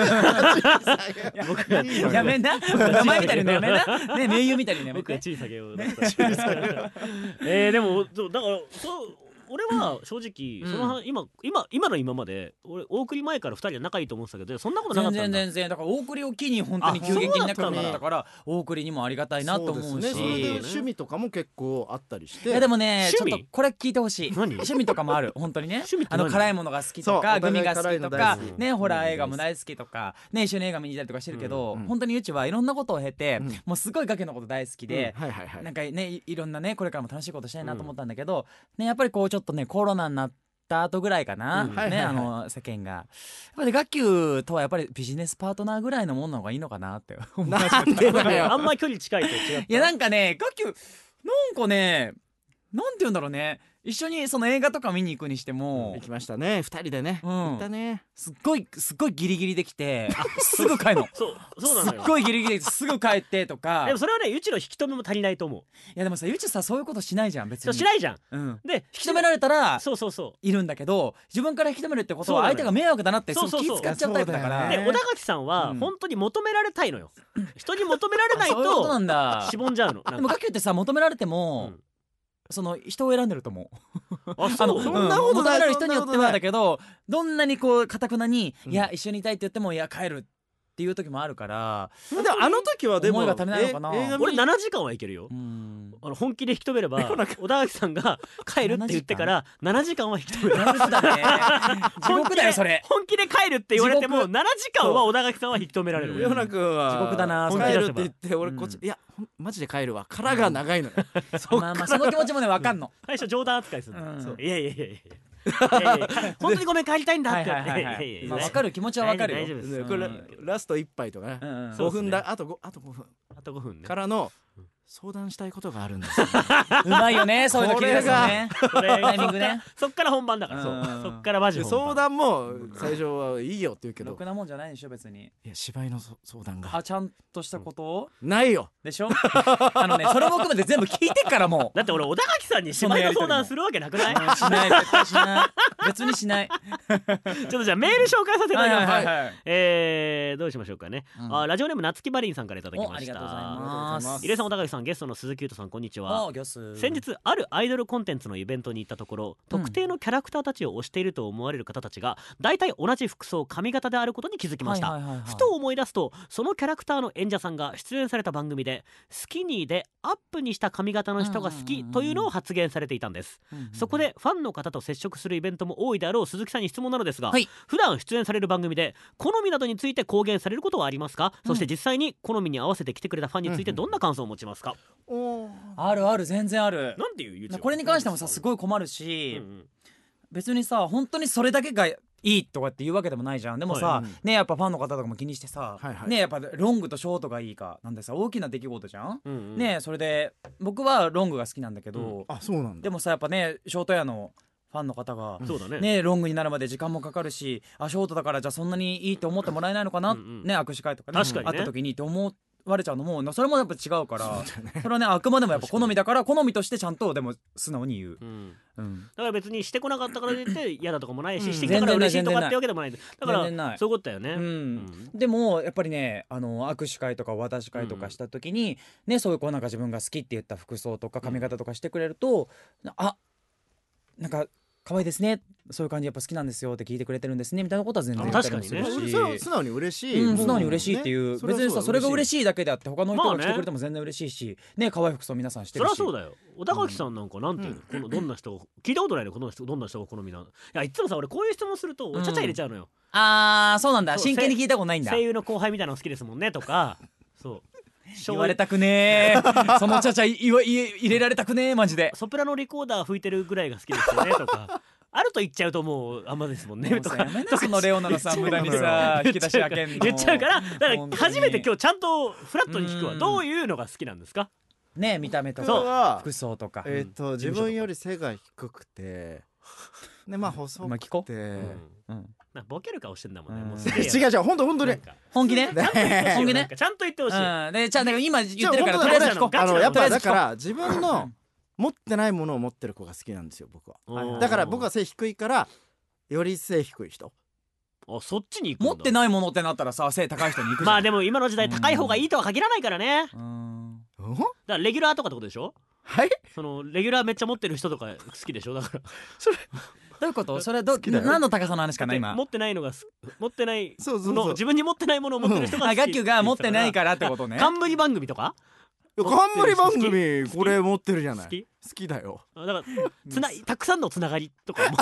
うやめんな名前みたいにやめんなね名優みたいにやめて
僕は地位下げようえーでもだからそう俺は正直、うん、その今今今の今まで俺大栗前からふたりは仲いいと思ってたけどそんなことなかったんだ。
全然全然だから大栗を機に本当に急激に仲良くなったから大栗にもありがたいなと思うし、
そうですね、それで趣味とかも結構あったりして。
いやでもねちょっとこれ聞いてほしい。趣味とかもある本当にね。あの辛いものが好きとかグミが好きとかねホラー映画も大好きとかね一緒に映画見に行ったりとかしてるけど、うん、本当にうちはいろんなことを経て、うん、もうすごいガキのこと大好きで、うんはいはいはい、なんかねいろんなねこれからも楽しいことしたいなと思ったんだけど、うん、ねやっぱりこうちょっとねコロナなった後ぐらいかな、うんね、あの世間がやっぱり学級とはやっぱりビジネスパートナーぐらいのもんの方がいいのかなって
なんでだよ
あんまり距離近いと違った。
いやなんかね学級なんかねなんて言うんだろうね一緒にその映画とか見に行くにしても、
うん、行きましたねふたりでね、うん、行ったね
すっごいすっごいギリギリできてすぐ帰るの
そうそうなのよ
すっごいギリギリですぐ帰ってとか
でもそれはねゆちの引き止めも足りないと思う。
いやでもさゆちさそういうことしないじゃん別に
そうしないじゃん、
うん、で引き止められたら
そうそうそう
いるんだけど自分から引き止めるってことは相手が迷惑だなってそう気使っちゃうタイプだから
で小田垣さんは本当に求められたいのよ、うん、人に求められないと
そういうことなんだ
しぼんじゃうの。
でも学級ってさ求められても、うんその人を選んでると思う
あそうあの
そんなことない、うん、求められる人によってはだけどどんなにこう堅くなに、うん、いや一緒にいたいって言ってもいや帰るっていう時もあるから
でもあの時はでも
思いが足りないのかな。
俺ななじかんはいけるよ。うんあの本気で引き止めれば小田垣さんが帰るって言ってからななじかんは引き止める。
地獄だよそれ。
本気で帰るって言われてもななじかんは小田垣さんは引き止められる。
ヨナ君は
地獄だな。
帰るって言って俺こっちいやマジで帰るわからが長いのよ。
まあまあその気持ちもね分かんの。
最初冗談扱いするの。いやいやいやいや本当にごめん帰りたいんだって
分かる気持ちは分かるよ。
これラスト一杯とかねごふんだあとごあとごふん
あとごふん
からの相談したいことがあるんですよ。
うまいよねそういうの切り出すのねタイミングね。
そっから本番だからそっからマジ
相談も最初はいいよって言うけど
ろくなもんじゃないでしょ別に。
いや芝居の相談が
あちゃんとしたことを
ないよ
でしょあのねそれも含めて全部聞いてからもう
だって俺小田垣さんに芝居の相談するわけなくない
しない絶対しない別にしない
ちょっとじゃあメール紹介させていただきます。えーどうしましょうかね。あラジオネーム夏木マリンさんからいただきました。
ありがとうございます。
入江さん小田垣さんゲストの鈴木優斗さんこんにちは。先日あるアイドルコンテンツのイベントに行ったところ、うん、特定のキャラクターたちを推していると思われる方たちが大体同じ服装髪型であることに気づきました。ふと思い出すとそのキャラクターの演者さんが出演された番組でスキニーでアップにした髪型の人が好きというのを発言されていたんです、うんうんうん、そこでファンの方と接触するイベントも多いであろう鈴木さんに質問なのですが、はい、普段出演される番組で好みなどについて公言されることはありますか、うん、そして実際に好みに合わせて来てくれたファンについてどんな感想を持ちますか。
うんうん、あるある全然ある。
なんていう
これに関してもさすごい困るし、うんうん、別にさ本当にそれだけがいいとかって言うわけでもないじゃん。でもさ、はい、ねやっぱファンの方とかも気にしてさ、はいはい、ねやっぱロングとショートがいいかなんでさ大きな出来事じゃん、うんうん、ねそれで僕はロングが好きなんだけど、うん、
あそうなんだ。
でもさやっぱねショートやのファンの方が、
そうだね、
ねロングになるまで時間もかかるしあショートだからじゃあそんなにいいと思ってもらえないのかな、うんうん、ね握手会とかね、
確かにね、
会った時にって思われちゃうのもそれもやっぱ違うから そ, ね、それはねあくまでもやっぱ好みだから好みとしてちゃんとでも素直に言う、うん
うん、だから別にしてこなかったからといって嫌だとかもないし、うん、してきたから嬉しいとかってわけでもないだからそういうことだよね、うんうん、
でもやっぱりねあの握手会とかお渡し会とかした時に、うんね、そういうこうなんか自分が好きって言った服装とか髪型とかしてくれると、うん、あなんか可愛いですねそういう感じやっぱ好きなんですよって聞いてくれてるんですねみたいなことは全然言ったりもするし、
確かにね、それは素直に嬉しい、
うん、素直に嬉しいっていう、ね、別にさそれが嬉しいだけであって他の人が来てくれても全然嬉しいし、ね、可愛い服装皆さんしてるし、
そりゃそうだよ。小高木さんなんかなんていうの、うん、このどんな人聞いたことないのこの人どんな人が好みなの。いやいつもさ俺こういう質問するとおちゃちゃ入れちゃうのよ、うん、
あーそうなんだ真剣に聞いたことないんだ。
声優の後輩みたいなの好きですもんねとかそう
言われたくねーそのちゃちゃ入れられたくねーマジで。
ソプラノリコーダー吹いてるぐらいが好きですよねとかあると言っちゃうともうあんまですもんねとか
やめなそのレオナのさ無駄にさ引き出し開けんの
言っちゃうからだから初めて今日ちゃんとフラットに聞くわ。どういうのが好きなんですか
ね見た目とか服装とか、
えー、と自分より背が低くてでまあ細くて、うん
うん、ボケる顔してんだもんね、うん、もう
違う違う本当本当に
本気ね本気ね
ちゃんと言ってほしい、うん、
でちゃんと今言ってるからとりあえず聞こう。
あのやっぱだから自分の持ってないものを持ってる子が好きなんですよ僕は。だから僕は背低いからより背低い人。
あそっちに行くんだ。
持ってないものってなったらさ背高い人に行くじゃん。
まあでも今の時代高い方がいいとは限らないからね。う
ん
だからレギュラーとかってことでしょ。
はい
そのレギュラーめっちゃ持ってる人とか好きでしょ。だから
それどういうことそれど何の高さの話かな今。
持ってないのが持ってない
そうそうそう
自分に持ってないものを持ってる人が好き。
ガッキュが持ってないからってことね。
冠番組とか
冠番組これ持ってるじゃない。好き好きだよ。
だからつなたくさんのつながりとかも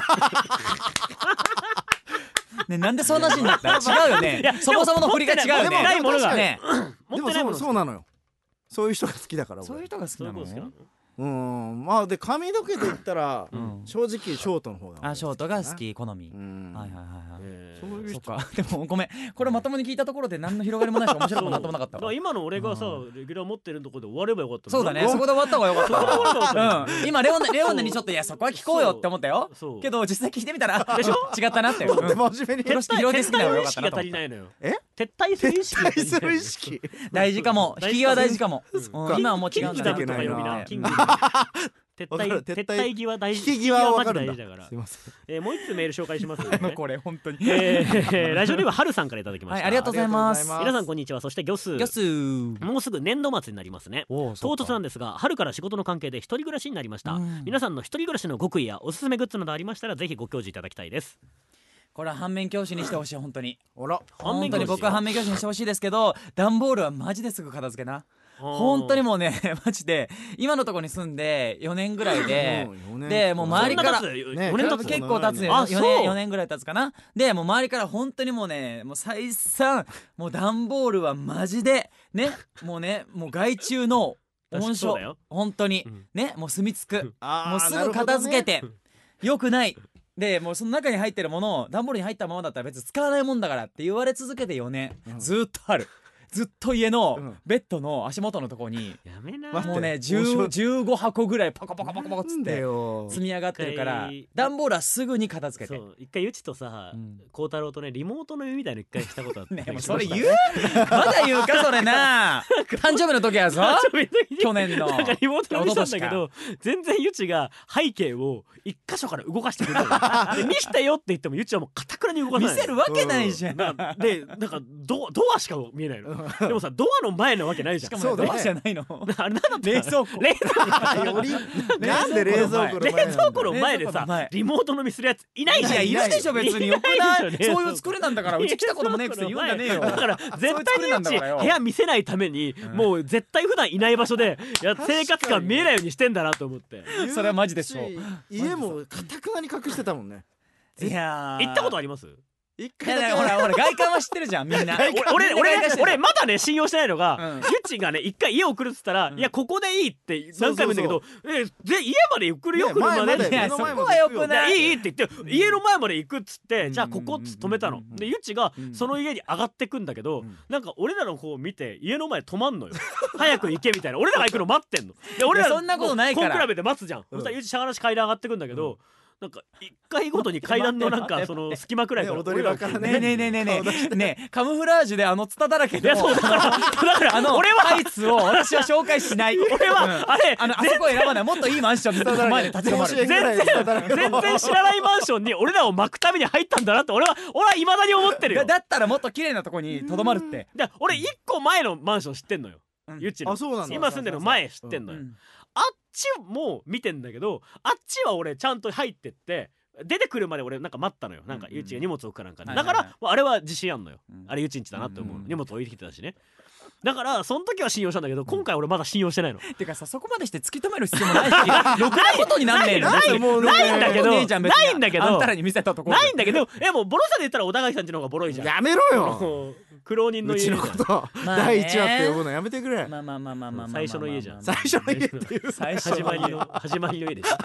ね、なんでそんな話になった違うよね。そもそもの振りが違うよね。
持ってないものが
ね。でもそうそうなのよ。そういう人が好きだから。
そういう人が好きなの。
うんまあで髪の毛で言ったら正直ショートの方が。
あショートが好き好み。はいはいはいはい。そうかでもごめんこれまともに聞いたところで何の広がりもないし面白くもなんともなかったわ。
今の俺がさレギュラー持ってるところで終わればよかった。
そうだねそこで終わった方がよかった。今レオナレオナにちょっといやそこは聞こうよって思ったよ。けど実際聞いてみたらでしょ違ったなって。
真面目に
風呂敷広げて好きなのがよかったなと思った。
え
撤退する意識
撤退する意識
大事かも。引き際大事かも。今はもう違うんだな。
キングダムとか読みな。キングダム撤退撤退際大事。
引き際は分かるんだ。
すいません。えもう一つメール紹介しますね。
これ本当に。
ラジオネームはるさんからいただきました。
ありがとうございます。
皆さんこんにちは。そしてギョス。
ギョス。
もうすぐ年度末になりますね。唐突なんですが春から仕事の関係で一人暮らしになりました。皆さんの一人暮らしの極意やおすすめグッズなどありましたらぜひご教示いただきたいです。
これは反面教師にしてほしい本当に。
あら
本当に僕は反面教師にしてほしいですけど段ボールはマジですぐ片付けな。本当にもうねマジで今のところに住んでよねんぐらいででもう周りから結構経つねよねんよねんぐらい経つかな。でもう周りから本当にもうねもう再三もう段ボールはマジでねもうねもう害虫の温床本当にねもう住み着くもうすぐ片付けてよくないでもうその中に入ってるものを段ボールに入ったままだったら別に使わないもんだからって言われ続けてよねんずっとある。ずっと家のベッドの足元のところにもうねじゅうごはこぐらいパコパコパコパコっつって積み上がってるから段ボールはすぐに片付けて。
一回ゆちとさ孝太郎とねリモートの夢みたいな一回したことあって
ねそれ言うまだ言うかそれな誕生日の時やぞ去年の
なんかリモートの見たんだけど全然ゆちが背景を一箇所から動かしてくれるで見してよって言ってもゆちはもう堅くらに動かさない。
見せるわけないじゃん。
でなんかドアしか見えないのでもさドアの前なわけないじゃん。
しかもドアじゃないの
あれなんだ冷蔵庫冷蔵庫
なんで冷蔵庫の前
冷蔵庫の前でさリモート飲みするやついないじゃん。
いやいるでしょ別によくないそういう作りなんだからうち来たこともねえくせに言うんじゃねえよ。
だから絶対にうち部屋見せないためにもう絶対普段いない場所で生活感見えないようにしてんだなと思って
それはマジでしょ。
家も堅くなに隠してたもんね。
いや
行ったことあります？
一回だけ
ほらほら外観は知ってるじゃんみんな。
俺俺俺まだね信用してないのがゆっちがね一回家送るっつったらいやここでいいって何回も言うんだけどえ家まで送るよ車で。
いやそこはよくない。
いいって言って家の前まで行くっつってじゃあここっつって止めたのでゆっちがその家に上がってくんだけどなんか俺らの方を見て家の前止まんのよ。早く行けみたいな俺らが行くの待ってんので俺ら
そんなことないから
コンクラベで待つじゃん。そしたらゆっちしゃがらし階段上がってくんだけどなんか一回ごとに階段のなんかその隙間くらいから
踊り場から
ねえねえねえねえねえねえカムフラージュであのツタだらけの
いやそうだからだから
あの
俺は
タイツを私は紹介しない
俺はあれ
あのあそこ選ばないもっといいマンションの前で立ち止まる
全然
全然知らないマンションに俺らを巻くために入ったんだなって俺は俺は未だに思ってるよ。
だったらもっと綺麗なとこにとどまるって。
で俺一個前のマンション知ってんのよ、
うん、
ゆっちの
あそうなんだ
今住んでる前知ってんのよ、
うん、
あっちも見てんだけどあっちは俺ちゃんと入ってって出てくるまで俺なんか待ったのよ。なんかゆっちが荷物置くかなんかで、だからあれは自信あんのよ、うん、あれゆっちんちだなって思う、うん、荷物置いてきてたしね。だからその時は信用したんだけど今回俺まだ信用してないの。
てかさそこまでして突き止める必要もないしろくなことになんねえの。
ないないんだけどないんだけど
あんたらに見せたところ
ないんだけどえもうボロさで言ったら小田垣さんちの方がボロいじゃん。
やめろよ
苦労人の家
うちのことだいいちわって呼ぶのやめてくれ。
まあまあまあまあまあ
最初の家じゃん。
最初の家っていう
始まりの始まりの家でしょ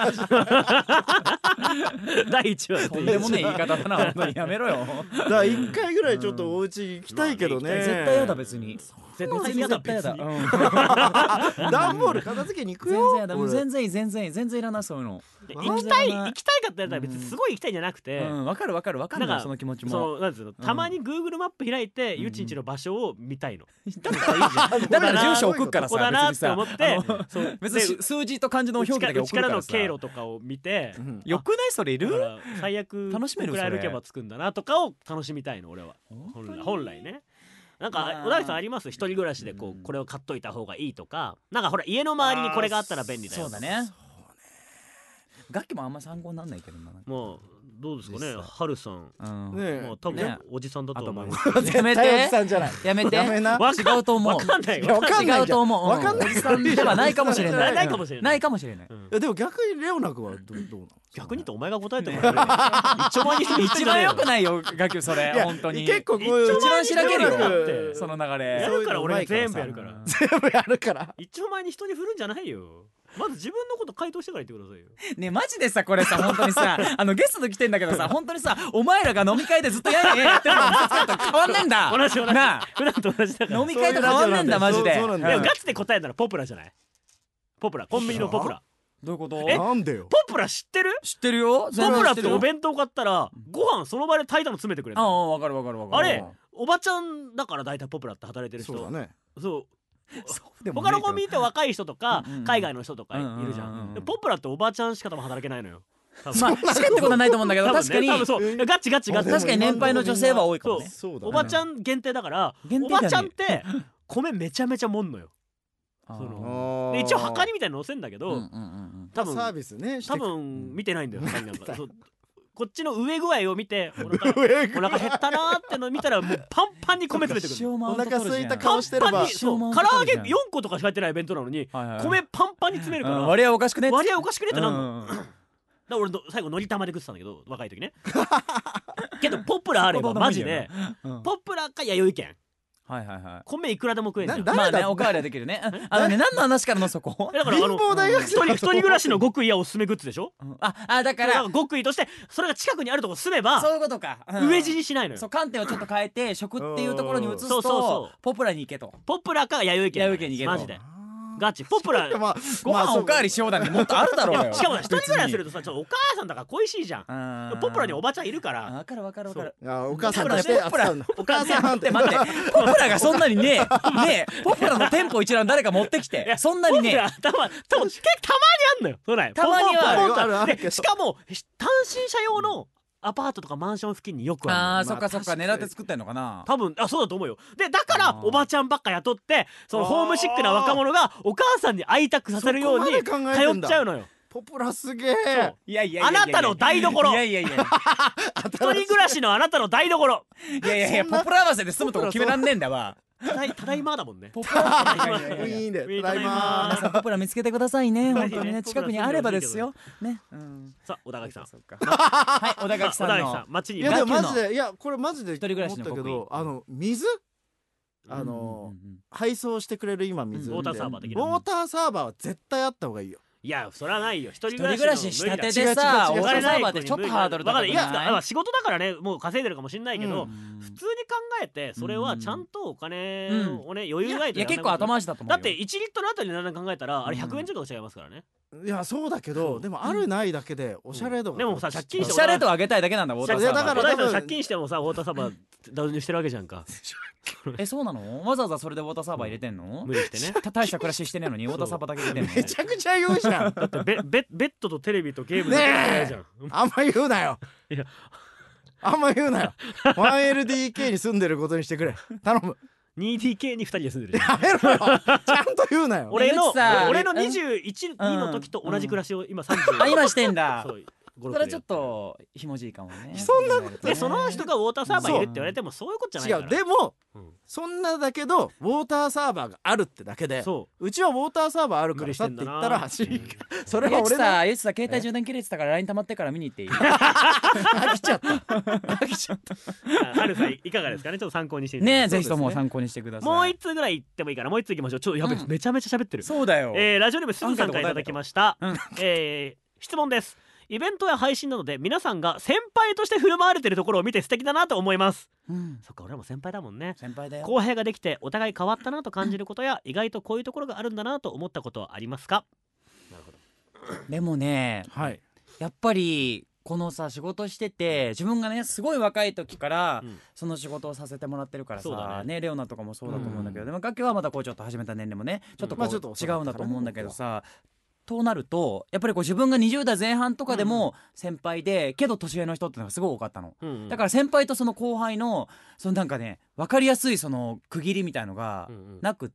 だいいちわ
とんでもねえ言い方だな本当にやめろよ。
だからいっかいぐらいちょっとお家行きたいけどね。
絶対やだ別に。
絶対嫌だ別に。
段ボール片付けに行くよ。
全然やだもう全然いい全然いい全然いらないそういうの。
行きたい行きたいかってやったら別にすごい行きたいんじゃなくて、
わかるわかるわかるなその気持ちも。
そうなんですよ。たまに Google マップ開いてゆちんちの場所を見たいの。
だから住所送っからさ
ここだなって思って
別に数字と漢字の表記だけ送るからさ。
うちからの経路とかを見て
よくないそれいる？
最悪
楽しめる
送られればつくんだなとかを楽しみたいの俺は本来ね。なんか小田さんあります？一人暮らしでこうこれを買っといた方がいいとか、なんかほら家の周りにこれがあったら便利だよ。
そうだね。楽器もあんま参考になんないけどな。
もうどうですかね、はるさん。もう多分おじさんだと思います。
やめて。やめて。
違
うと思う。
わかんない。
違うと思う。
わかんない。
おじさんではないかもしれない。
ないかもしれない。
ないかもしれない。
でも逆にレオナ君はどうなの？
逆にとお前が答えてもらえ一番
一番良くないよ楽器それ本当に。
結構こういう
一番しらけるよその流れ。
やるから俺全部やるから。
全部やるから。
一応前に人に振るんじゃないよ。まず自分のこと回答してから言ってくださいよ。
ねマジでさこれさ本当にさあのゲストで来てんだけどさ本当にさお前らが飲み会でずっとやれやってるのと変わんねえんだ。
同じ同じ。普段と同じだから。
飲み会と変わんねえんだマジで。でも
ガチで答えたらポプラじゃない。ポプラコンビニのポプラ。
どういうこと？
なんでよ。
ポプラ知ってる？
知ってるよ。
ポプラってお弁当買ったらご飯その場で炊いたの詰めてくれる。
ああわかるわかるわかる。
あれおばちゃんだから大体ポプラって働いてる人。
そうだね。
そう。他のコンビニって若い人とか海外の人とかいるじゃん。ポプラっておばちゃんしか多分働けないのよ。
まあしかってことはないと思うんだけど確かに
多分そうガチガチガチ。
確かに年配の女性は多いかもね。
おばちゃん限定だからおばちゃんって米めちゃめちゃもんのよ。その一応はかりみたいにのせんだけど多分
サービスね
多分見てないんだよ。こっちの上具合を見てお腹減ったなーっての見たらもうパンパンに米詰めてくる。
お腹空いた顔してれば
唐揚げよんことかしか入ってない弁当なのに米パンパンに詰めるから
割合おかしくね
割合おかしくねってなんの。だから俺最後のり玉で食ってたんだけど若い時ね。けどポプラあればマジでポプラか弥生県。
はいはいはい。
米いくらでも食えんじゃん。
まあねおかわりはできるね。あのね何の話からのそこ？
だからあの一人一人暮らしの極意やおすすめグッズでしょ。
ああだから
極意としてそれが近くにあるとこ住めば
そういうことか。
飢え死にしないのよ。
そう観点をちょっと変えて食っていうところに移すとポプラに行けと。
ポプラか弥生県。
弥生県に行けと。
マジで。ガチポプラ
ご飯おかわりしようだねもっとあるだろうよ。
しかも一人暮らしするとさちょっとお母さんだから恋しいじゃん。ポプラにおばちゃんいるから。
わかるわかるわかる。
お母さんとして扱うんだ。
お母さんって待ってポプラがそんなにねねポプラの店舗一覧誰か持ってきてそんなにね
たまにあんのよ。
たまには
ある。しかも単身者用のアパートとかマンション付近によくある。
ああそっかそっか狙って作ってんのかな。
多分あそうだと思うよ。でだからおばちゃんばっか雇ってそのホームシックな若者がお母さんに愛託させるように通っちゃうのよ。
ポプラすげえ。
いやいや
あなたの台所。
いやいやいや
一人暮らしのあなたの台所。
いやいやいやポプラ合わせで住むとこ決めらんねえんだわ。
ただいただいまだもんね。
ポプラ
いいね。ただいま。
皆さんポプラ見つけてくださいね。本当にね近くにあればですよ。ね。
さあ小田垣さん。
はい小田垣さんの
街に。
いやでもマジでいやこれマジで
一人暮らしの
思ったけどあの水あの配送してくれる今水。
ウォーターサーバー的な。
ウォーターサーバーは絶対あった方がいいよ。
いやそれはないよ。一人
暮らししたてでさ、オートサーバーってちょっとハードル高いな。
仕事だからねもう稼いでるかもしれないけど、普通に考えてそれはちゃんとお金をね余裕ないと。
いや結構後回しだと思うよ。
だっていちリットルあたりの値段考えたらあれひゃくえんちょっと違いますからね。
いやそうだけどでもあるないだけでおしゃれ度が、
でもさ借金して
おしゃれ度上げたいだけなんだウォーターサーバー。
だから借金してもさウォーターサーバー導入してるわけじゃんか。
えそうなの？わざわざそれでウォーターサーバー入れてんの？
無理してね。
大した暮らししてねえのにウォーターサーバーだけ入れてんの？
めちゃくちゃ言うじゃん。
だってベベベッドとテレビとゲームだけないじゃん。
あんま言うなよ。いやあんま言うなよ。ワンエルディーケー に住んでることにしてくれ。頼む。
ツーディーケー にふたりで住んでる。
やめろよ。ちゃんと言うなよ。
俺の俺のにじゅういちの時と同じ暮らしを今さんじゅう。
あ今してんだ。
そう
それはちょっとひもじいかもね。
そんな
でその人がウォーターサーバーいるって言われてもそういうことじゃないから。
違うでも、うん、そんなだけどウォーターサーバーがあるってだけで、そう、うちはウォーターサーバーあるからさって言ったら走り、それは俺だ。
ゆつさ携帯充電切れてたから ライン 溜まってから見に行っていい？飽
きちゃった飽きちゃった。
はるさんいかがですかね。ちょっと参考にして
ねぜひとも参考にしてください。
もう一通ぐらいいってもいいからもう一通いきましょう。ちょっとやべ、うん、めちゃめちゃ喋ってる。
そうだよ。
えー、ラジオネームすずさんからいただきました、うん、えー、質問です。イベントや配信などで皆さんが先輩として振る舞われているところを見て素敵だなと思います、うん、そっか俺らも先輩だもんね。
先輩だよ。
後輩ができてお互い変わったなと感じることや意外とこういうところがあるんだなと思ったことはありますか？なるほど。
でもね、はい、やっぱりこのさ仕事してて自分がねすごい若い時からその仕事をさせてもらってるからさ、うん、ねレオナとかもそうだと思うんだけど、うん、でも楽器はまだこうちょっと始めた年齢もねちょっとこう、うんまあ、違うんだと思うんだけどさ、となるとやっぱりこう自分がにじゅう代前半とかでも先輩で、うん、けど年上の人ってのがすごい多かったの、うんうん、だから先輩とその後輩のそのなんかね分かりやすいその区切りみたいのがなくって、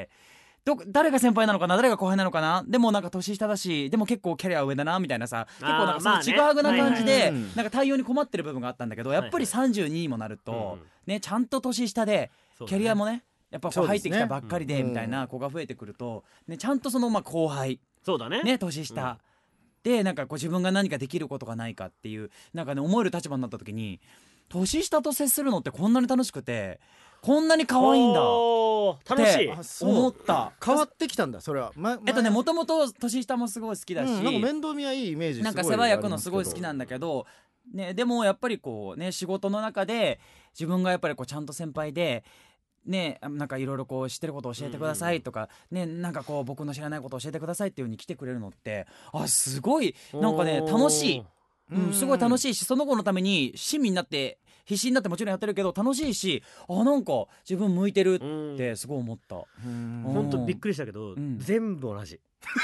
ど誰が先輩なのかな誰が後輩なのかなでもなんか年下だしでも結構キャリア上だなみたいなさ結構なんかそのちぐはぐな感じでなんか対応に困ってる部分があったんだけどやっぱりさんじゅうににもなるとねちゃんと年下でキャリアもねやっぱこう入ってきたばっかりでみたいな子が増えてくるとねちゃんとそのまあ後輩
そうだね、
ね年下、うん、でなんかこう自分が何かできることがないかっていうなんかね思える立場になった時に年下と接するのってこんなに楽しくてこんなに可愛いんだ
楽しい
思った。
変わってきたんだそれは、ま、
えっとねもともと年下もすごい好きだし、うん、
なんか面倒見はいいイメージ
なんか世話焼くのすごい好きなんだけどね、でもやっぱりこうね仕事の中で自分がやっぱりこうちゃんと先輩でね、なんかいろいろこう知ってることを教えてくださいとか、うんうん、ね、なんかこう僕の知らないことを教えてくださいっていう風に来てくれるのってあすごいなんかね楽しい、うん、すごい楽しいしその子のために親身になって必死になってもちろんやってるけど楽しいしあなんか自分向いてるってすごい思った。
ほんとびっくりしたけど、うん、全部同じ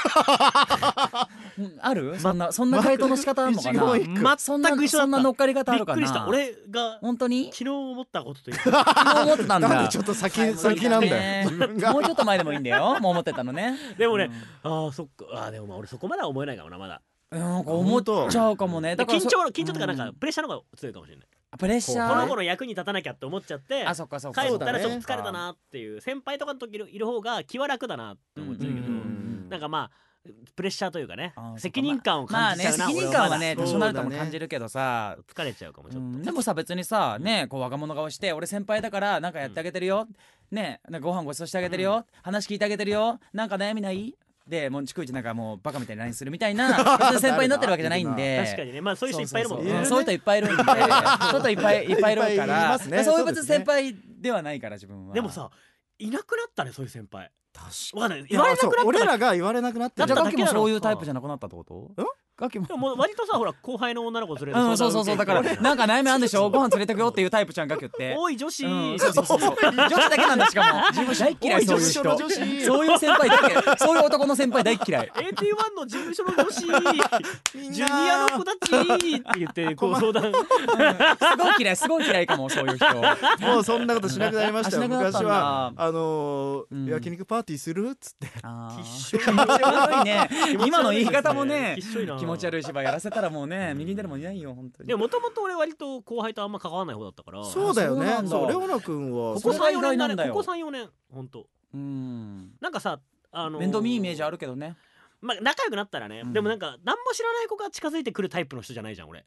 あるそんなそんな回答の仕方あるのかな。
全く一緒だった。
そんな乗っかり方あるかな。
びっくりした。俺が
本当に
昨日思ったことという
か昨日思ってたんだ。
なんでちょっと先先なんだよ。
もうちょっと前でもいいんだよ。もう思ってたのね。
でもね、うん、ああそっかあでもまあ俺そこまでは思えないかもなまだ。
なんか思っちゃうかもね。
だから緊張の緊張とかなんかプレッシャーの方が強いかもしれない。
プレッシャー
この子の役に立たなきゃって思っちゃって
あそっかそっか
帰ったらちょっと疲れたなっていう先輩とかの時いる方が気は楽だなって思っちゃうけどなんかまあプレッシャーというかね責任感を感じちゃうな。
まあね責任感はね多少なるとも感じるけどさ
疲れちゃうかもちょっと。
でもさ別にさねこう若者顔して俺先輩だからなんかやってあげてるよねなんかご飯ごちそうしてあげてるよ話聞いてあげてるよなんか悩みないでもう逐一なんかもうバカみたいに ライン するみたいな先輩になってるわけじゃないんで
確かにねまあそういう人いっぱいいるもんね。
そういう人いっぱいいるんでちょっといっぱいいっぱいいるからそういう別に先輩ではないから自分は。
でもさいなくなったねそういう先輩。
確かに言われなくなった。俺らが言われなくなって
じゃあガキもそういうタイプじゃなくなったってこと？ガキも
でも割とさほら後輩の女の子連れて
うんそうそうそうだからなんか悩みあるんでしょご飯連れてくよっていうタイプじゃんガキって
多い女子
そうそうそう女子だけなんだしかも自分大嫌いそういう人そういう先輩だけそういう男の先輩大嫌い
エーティーワン の事務所の女子ジュニアの子たちって言ってこう相談
すごい嫌いすごい嫌いかもそういう人。
もうそんなことしなくなりましたよ。昔はあの焼肉パーティーするっつって
きっしょい
ね今の言い方もね気持ち悪い芝居やらせたらもうね右に出るもんいないよ本当に。
でももともと俺割と後輩とあんま関わらない方だったから。
そうだよね。そうレオナ君は
ここさんよねんなんだよ。ここさんよねん本当。
うん
なんかさあの
面倒見いいイメージあるけどね。
まあ仲良くなったらねでもなんか何も知らない子が近づいてくるタイプの人じゃないじゃん俺。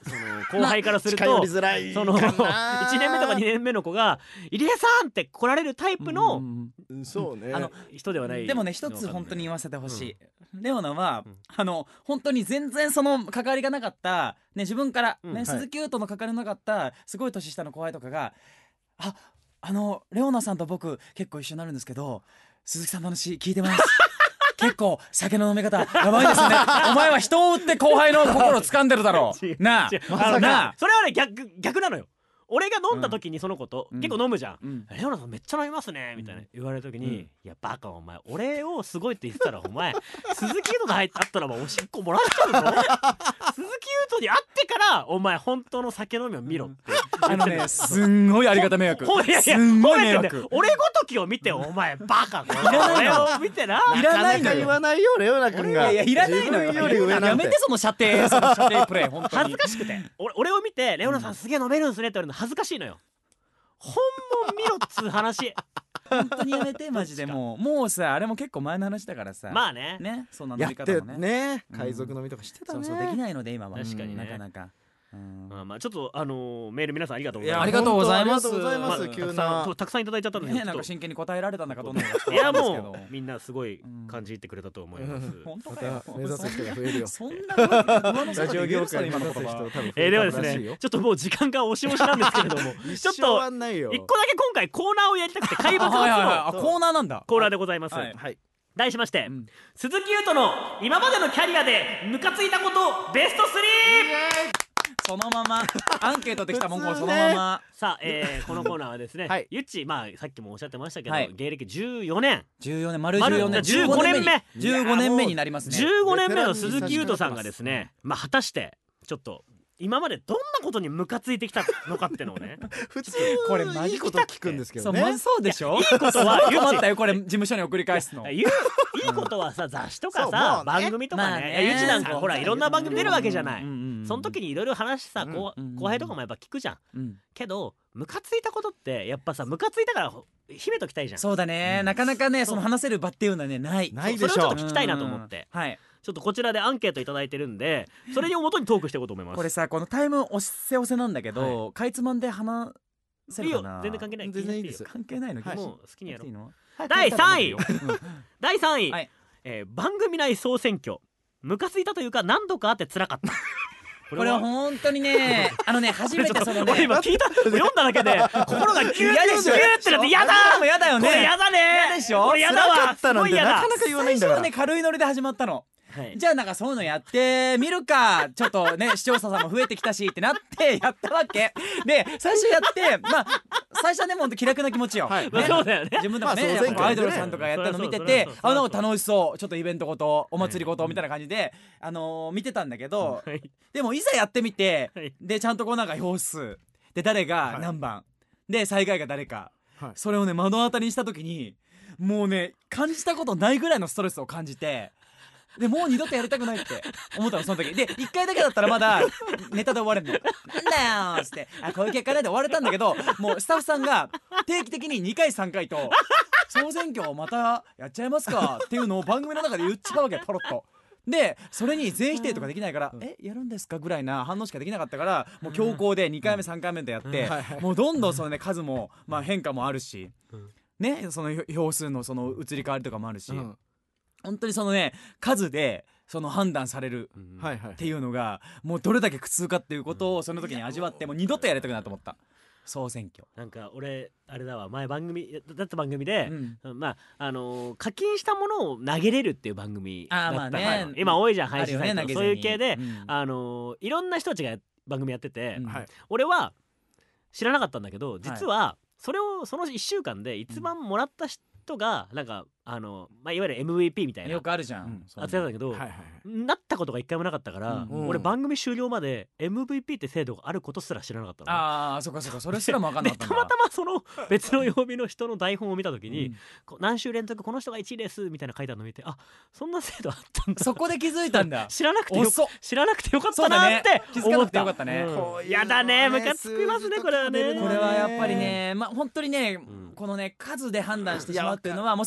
その後輩からすると、まあ、そのいちねんめとかにねんめの子が入江さんって来られるタイプの、うん
うん、そうね、
あの
人ではない。
でもね一つ本当に言わせてほしい、うん、レオナは、うん、あの本当に全然その関わりがなかった、ね、自分から、ねうん、鈴木優斗の関わりのなかったすごい年下の後輩とかが、ああのレオナさんと僕結構一緒になるんですけど鈴木さんの話聞いてます結構酒の飲み方やばいですねお前は人を売って後輩の心を掴んでるだろうなあ、
あのなあそれはね逆逆なのよ。俺が飲んだ時にその子と、うん、結構飲むじゃん、うん、レオナさんめっちゃ飲みますねみたいな言われる時に、うん、いやバカお前俺をすごいって言ってたらお前鈴木優斗と入ってあったらおしっこもらっちゃうぞ鈴木優斗に会ってからお前本当の酒飲みを見ろって、
うん、あのねすんごいありがた迷惑
いやいやすんごい迷惑俺ごときを見てお前バカ俺を見てない
らないのよ
言わないよレオナ君が
いやいらないのよやめてその射程その射程プレイ本当に
恥ずかしくて俺、俺を見てレオナさんすげえ飲めるんすねって言われるの恥ずかしいのよ。本物見ろっつう話
本当にやめてマジでもうもうさあれも結構前の話だからさ
まあね
ねそんな飲み方もね
ね海賊飲みとかしてたね、
うん、そうそうできないので今は
確かにね
なかなか
まあまあちょっとあのー、メール皆さんありがとうございます。
ありがとうございます。
まあ、急な
たくさんいただいちゃったんで、
ね、なんか真剣に答えられたんだかどうなのか
いやもうみんなすごい感じてくれたと思います。
本当かよ。
目指す人が増えるよ。
そんな
ラジオ業界今の言葉。
えー、ではですね、ちょっともう時間が押し押しなんですけれども、ちょっと一個だけ今回コーナーをやりたくて怪物のコー
ナーなんだ。
コーナーでございます。はい。題しまして、うん、鈴木優斗の今までのキャリアでムカついたことベストスリー。
そのままアンケートできた文言をそのまま
さあ、えー、このコーナーはですね、はい、ゆっちまあさっきもおっしゃってましたけど、はい、芸歴じゅうよねん
じゅうよねん丸じゅうよねんじゅうごねんめじゅうごねんめになりますね。
じゅうごねんめの鈴木優斗さんがですね、まあ果たしてちょっと今までどんなことにムカついてきたのかってのをね
普通これいいこと聞くんですけどね。
そう、ま、そうでしょ。
いいことは
困ったよこれ事務所に送り返すの。
いいことはさ雑誌とかさ、ね、番組とかね、ゆちなんかほらいろんな番組出るわけじゃない、うんうんうん、その時にいろいろ話さ、うんうんうん、後輩とかもやっぱ聞くじゃん、うん、けどムカついたことってやっぱさムカついたから秘めときたいじゃん。
そうだね、うん、なかなかねその話せる場っていうのはねない
ないでしょ。
それをちょっと聞きたいなと思って、
うん、はい
ちょっとこちらでアンケートいただいてるんでそれをもとにトークしていこうと思います。
これさこのタイム押せ押せなんだけど、はい、かいつまんで話せるかな。
いいよ全然関係ない。
全然いいです。関係ないの、
はい、もう好きにやろう。だいさんいだいさんい、はいえー、番組内総選挙ムカついたというか何度かあって辛かった
これは本当にねあのね初めてそのね
今聞いた読んだだけで心がキューってなってやだ
もやだよね。
これやだね。
やでしょ。
これやだわ。
すごいやだ。なかなか言わないんだから。
最初はね軽いノリで始まったの。はい、じゃあなんかそういうのやってみるかちょっとね視聴者さんも増えてきたしってなってやったわけで最初やってまあ最初はねもうほんと気楽な気持ちよ、
はいね、そうだよね。
自分でもね、まあ、アイドルさんとかやったの見ててあなんか楽しそうちょっとイベントごとお祭りごとみたいな感じで、あのー、見てたんだけど、はい、でもいざやってみて、はい、でちゃんとこうなんか票数で誰が何番、はい、で最下位が誰か、はい、それをね目の当たりにした時にもうね感じたことないぐらいのストレスを感じてでもう二度とやりたくないって思ったのその時でいっかいだけだったらまだネタで終われんのなんだよっつってあこういう結果で終われたんだけどもうスタッフさんが定期的ににかいさんかいと総選挙をまたやっちゃいますかっていうのを番組の中で言っちゃうわけパロッとでそれに全否定とかできないからえやるんですかぐらいな反応しかできなかったからもう強行でにかいめさんかいめとやってもうどんどんそのね数もまあ変化もあるしねその票数のその移り変わりとかもあるし本当にそのね数でその判断されるっていうのがもうどれだけ苦痛かっていうことをその時に味わってもう二度とやりたくなると思った総選挙。
なんか俺あれだわ前番組だった番組で、うん、まああのー、課金したものを投げれるっていう番組だった。あ、まあね、今多いじゃん配信サイト、ね、そういう系で、うん、あのー、いろんな人たちが番組やってて、うん、俺は知らなかったんだけど実はそれをそのいっしゅうかんで一番もらった人がなんかあの、まあ、いわゆる エムブイピー みたいな
よくあるじゃん、うん、
やつやったんだけど、はいはいはい、なったことが一回もなかったから、うん、俺番組終了まで エムブイピー って制度があることすら知らなかったの。
ああそっかそっかそれすらも分かんなかったんだ
たまたまその別の曜日の人の台本を見た時に、うん、何週連続この人がいちいですみたいな書いてあるのを見てあそんな制度あったんだ
そこで気づいたんだ
知らなくてよ知らなくてよかったなって
気づかなくてよかったね、
うん、やだねムカつきますねこれはね。
これはやっぱりねまあ本当にね、うん、このね数で判断してしまうっていうのはもうすぐね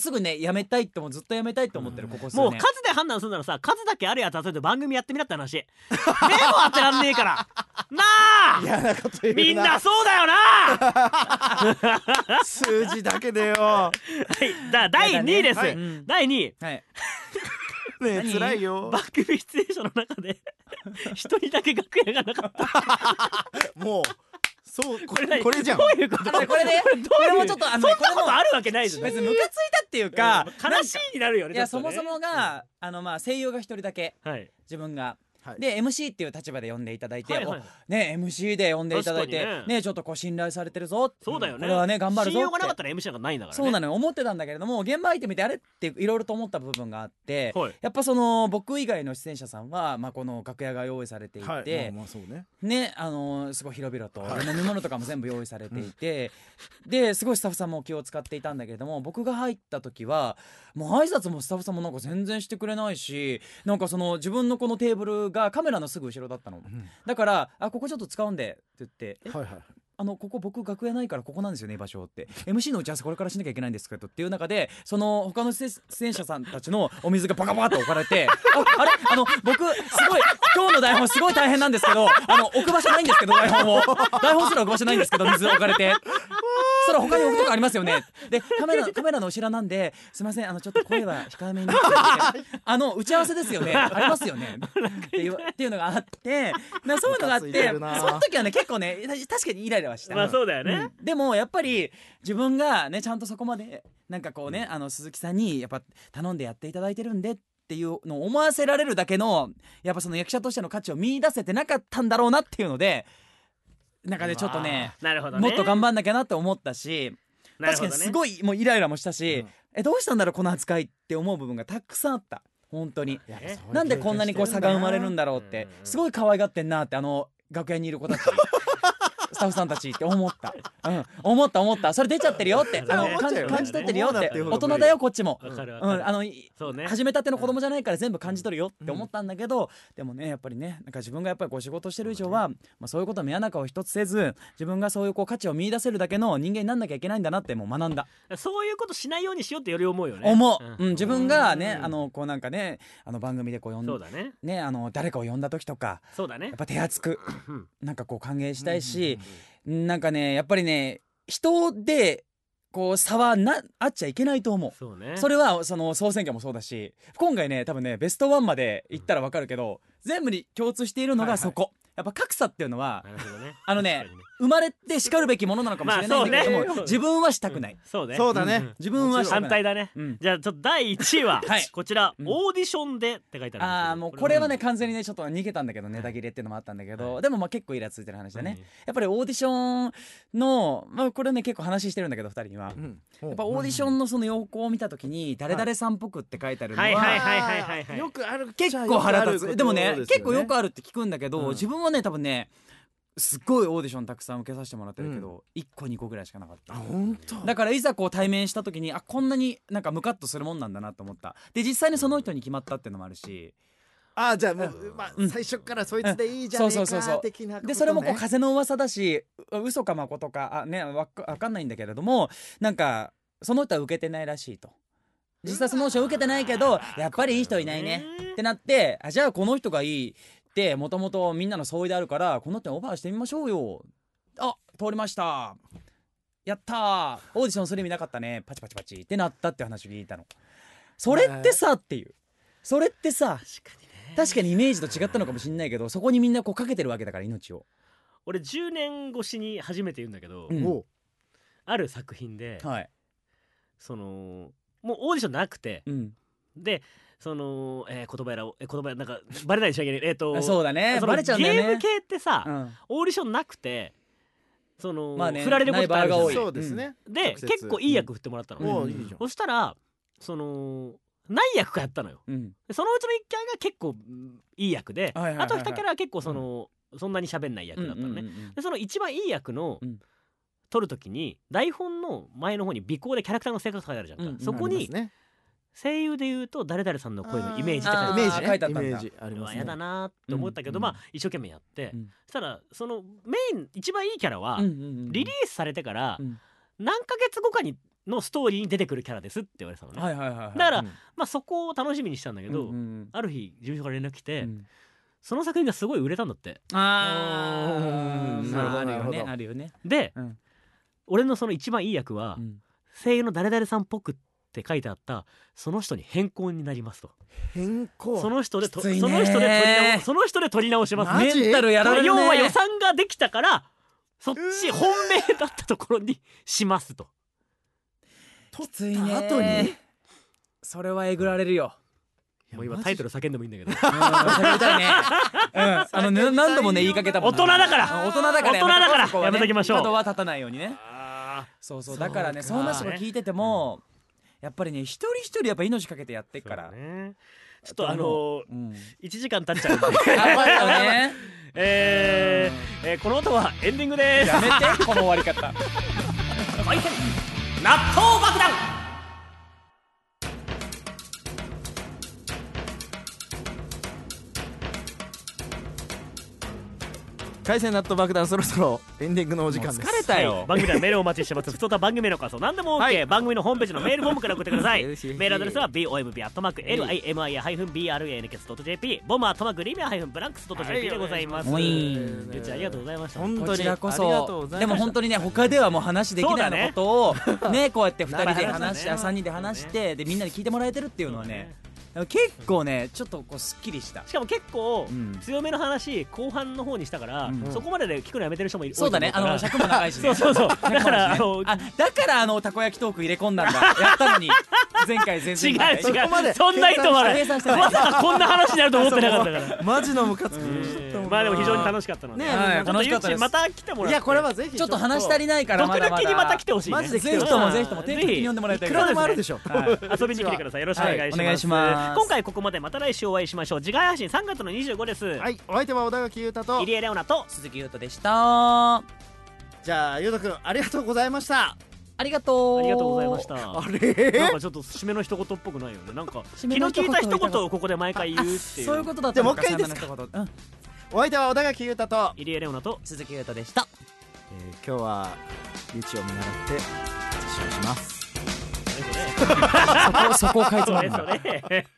やめたいってもずっとやめたいって思ってるここ数年。
もう数で判断するならさ、数だけあるやつ集めて番組やってみなって話。目も当てらんねえからなあ。
嫌なこと言うな、
みんなそうだよな
数字だけでよ。
はいだだいにいです、
はいうん、
だいにい、
はい、
ねえ辛いよ。
番組出演者の中で一人だけ楽屋がなかった
もうそうこれこれじゃん。
どういうこと？
これこれねこれもちょっとあの
そんなことあるわけないじゃん。
別にムカついたっていうか
悲しいになるよね。
いやそもそもがあのまあ声優が一人だけ自分がで エムシー っていう立場で呼んでいただいて、はいはい、ね エムシー で呼んでいただいて ね, ねちょっとこう信頼されてるぞ、
そうだよね、
これはね頑張るぞって信用
がなかったら エムシー なんかないんだからね。
そうなのよ、思ってたんだけれども現場相手見てあれっていろいろと思った部分があって、
はい、
やっぱその僕以外の出演者さんは、まあ、この楽屋が用意されていて、はい、
まあまあそうね、
ねあのー、すごい広々と、はい、飲み物とかも全部用意されていて、うん、ですごいスタッフさんも気を使っていたんだけれども、僕が入った時はもう挨拶もスタッフさんもなんか全然してくれないし、なんかその自分のこのテーブルがカメラのすぐ後ろだったの、うん、だからあここちょっと使うんでって言って、はいはい、あのここ僕楽屋ないからここなんですよね場所って エムシー の打ち合わせこれからしなきゃいけないんですけどっていう中で、その他の出演者さんたちのお水がバカバカと置かれてあ, あれあの僕すごい今日の台本すごい大変なんですけどあの置く場所ないんですけど台本を台本すら置く場所ないんですけど水置かれてそれ他に置くとこありますよねでカメラカメラの後ろなんですいませんあのちょっと声は控えめにってあの打ち合わせですよねありますよねっていうっていうのがあってそういうのがあってその時はね結構ね確かにイライラはした。
まあそうだよね、
うん、でもやっぱり自分がねちゃんとそこまでなんかこうね、うん、あの鈴木さんにやっぱ頼んでやっていただいてるんでっていうのを思わせられるだけのやっぱその役者としての価値を見出せてなかったんだろうなっていうので、なんかねちょっと ね,
なるほどね
もっと頑張んなきゃなって思ったし、
なるほどね、
確かにすごいもうイライラもしたし、うん、えどうしたんだろうこの扱いって思う部分がたくさんあった。本当になんでこんなにこう差が生まれるんだろうってすごい可愛がってんなってあの楽屋にいる子たちスタッフさんたちって思った、うん、思った思ったそれ出ちゃってるよってあの感じ感じ取ってるよって大人だよこっちも、うん、あのそう、ね、始めたての子供じゃないから全部感じ取るよって思ったんだけど、うん、でもねやっぱりねなんか自分がやっぱりこう仕事してる以上は、まあ、そういうことは目や中を一つせず自分がそういうこう価値を見出せるだけの人間になんなきゃいけないんだなってもう学んだ。
そういうことしないようにしようってより思うよね。
思う、うんうん、自分がねあのこうなんかねあの番組でこう呼ん
そうだね、
ねあの誰かを呼んだ時とか
そうだね
やっぱ手厚くなんかこう歓迎したいし、なんかねやっぱりね人でこう差はなあっちゃいけないと思う。
そうね、
それはその総選挙もそうだし今回ね多分ねベストワンまでいったら分かるけど、うん、全部に共通しているのがそこ、はいはい、やっぱ格差っていうのは、ね、あのね生まれてしかるべきものなのかもしれないんだけども、まあね、自分はしたくない、うん、
そうね
そうだね、うん、
自分はしたくない
反対だね、うん、じゃあちょっとだいいちいは、はい、こちら、うん、オーディションでって書いてあるんですけど、
あーもうこれはね完全にねちょっと逃げたんだけどネタ切れっていうのもあったんだけど、はい、でもまあ結構イラついてる話だね、はい、やっぱりオーディションの、まあ、これね結構話してるんだけどふたりには、うん、やっぱオーディションのその要項を見た時に誰々さんっぽくって書いてあるのは
よくある
結構腹立つ。でもね結構よくあるって聞くんだけど、うん、自分はね多分ねすっごいオーディションたくさん受けさせてもらってるけど、うん、いっこにこぐらいしかなかった。
あ本当
だからいざこう対面した時にあこんなになんかムカッとするもんなんだなと思った。で実際にその人に決まったっていうのもあるし、
あじゃあもう、まあうん、最初からそいつでいいじゃねえか的なことね。
でそれもこう風の噂だし嘘かまことかあ、ね、わかんないんだけれどもなんかその人は受けてないらしいと。実際その人受けてないけどやっぱりいい人いないねってなってあじゃあこの人がいいってもともとみんなの相違であるからこの人にオファーしてみましょうよ。あ通りましたやったーオーディションする意味なかったねパチパチパチってなったって話を聞いたの。それってさっていうそれってさ確かにね確かにイメージと違ったのかもしれないけどそこにみんなこうかけてるわけだから命を。
俺じゅうねん越しに初めて言うんだけど、
うん、
ある作品で、
はい、
そのもうオーディションなくて、
うん、
でその、えー、言葉やらえ言葉やらなんかバレないでしょいけないえっ、ー、と
そうだねバレちゃうんだよね。
ゲーム系ってさ、うん、オーディションなくてその、まあね、振られることってあるじゃない。
そうですね、
うん、で結構いい役振ってもらったの、
うん
うん、そしたらその何役かやったのよ、うん、そのうちのいっキャラが結構いい役で、はいはいはいはい、あとにキャラは結構その、うん、そんなに喋んない役だったのね、うんうんうんうん、でその一番いい役の、うん、撮るときに台本の前の方に尾行でキャラクターの性格書いてあるじゃんか、うんうん、そこに、ね、声優で言うと誰々さんの声のイメージって書いてある。
イメージね、書いてあったんだ。
イメージありますね。
やだなって思ったけど、うん、まあ一生懸命やって、うん、そしたらそのメイン一番いいキャラは、うんうんうん、リリースされてから、うん、何ヶ月後かにのストーリーに出てくるキャラですって言われてたのね、
はいはいはいはい、
だから、
うん、
まあそこを楽しみにしたんだけど、
うんうん、
ある日事務所から連絡来て、
うん、
その作品がすごい売れたんだって。
あー、
なるほど
あるよ
なるほど
ねあるよね。
で、
うん、
俺のその一番いい役は、
うん、
声優の誰々さんっぽくって書いてあったその人に変更になりますと。
変更
その人でと
きついね
その人で取り直その人で取り直します。
マジ
メンタルやられるね。
要は予算ができたからそっち本命だったところにしますと。
きついね。
後に
それはえぐられるよ。
もう今タイトル叫んでもいいんだけど
うん、喋りたいね。うん、あのね何度もね言いかけたもん
大人だから
大人だから
大人だから
そこはね
やめときましょう。
角は立たないようにね。
あ
そうそう、
そう
だからね
か
その話とか聞いてても、やっぱりね一人一人やっぱ命かけてやってっ
ー
から、
ね、ちょっとあのー
うん、
いちじかん経っちゃうんで
やばいよね。
えーえーこの後はエンディングです。
やめてこの終わり方。
大変納豆爆弾。
海鮮納豆爆弾そろそろエンディングのお時間です。
もう疲れたよ、
はい、番組ではメールをお待ちしてます。普通と番組の感想何でも OK、はい、番組のホームページのメールフォームから送ってください。メールアドレスは ボムビ アットマーク エルアイエムアイ ブランクス ドット ジェーピー ボムアットマークリミア ブランクス ドット ジェーピー でございます。
はい、
ゆうちゃんありがとうございました。
本当に
こちらこ
ありがとうご
そ。
ざいました。
でも本当にね他ではもう話できないようなことを ね, ねこうやってふたりで話して、
ね、
さんにんで話して、でみんなに聞いてもらえてるっていうのはね結構ねちょっとこうすっきりした。
しかも結構
うん
強めの話後半の方にしたから、うん、そこまでで聞くのやめてる人もいる。
そうだね、あの尺も長いしね。
そうそうそうだからあの
あだからあのたこ焼きトーク入れ込んだんだやったのに前回前々回
違う違うそ
こまで
そんな意図はない。
計算してない
まさかこんな話になると思ってなかったから
マジのムカつく。
まあでも非常に楽しかったので、
ね
はい
ちょっとゆうちまた来てもらって。
いやこれはぜひ
ちょっと話足りないからまだまだ
毒抜きにまた来てほしいね。
マジで来てほしい
ぜひともぜひとも定期的に呼んでもらいたい
いく
からら
でもあるでしょ。
はい
遊びに来てください。よろしくお願いします。
はいお願いします
今回ここまで、また来週お会いしましょう。次回配信さんがつのにじゅうごです。
はい、お相手は小田垣裕太と
入江レオナと
鈴木優斗でした。
じゃあ裕太くんありがとうございました。
ありがとう
ありがとうございました。
あれ
なんかちょっと締めの一言っぽくないよね。なんか気
締めの一言
の利いた一言をここで毎回言うっていう。
そういうことだった
じゃあも
の
う一回いいですか
さよならの一言うん
お相手は小田垣裕太と、
入江レオナと
鈴木優斗でした
えー今日はゆちを見習って実習します。
それそれ
そこそこを書いてもらう
それそれ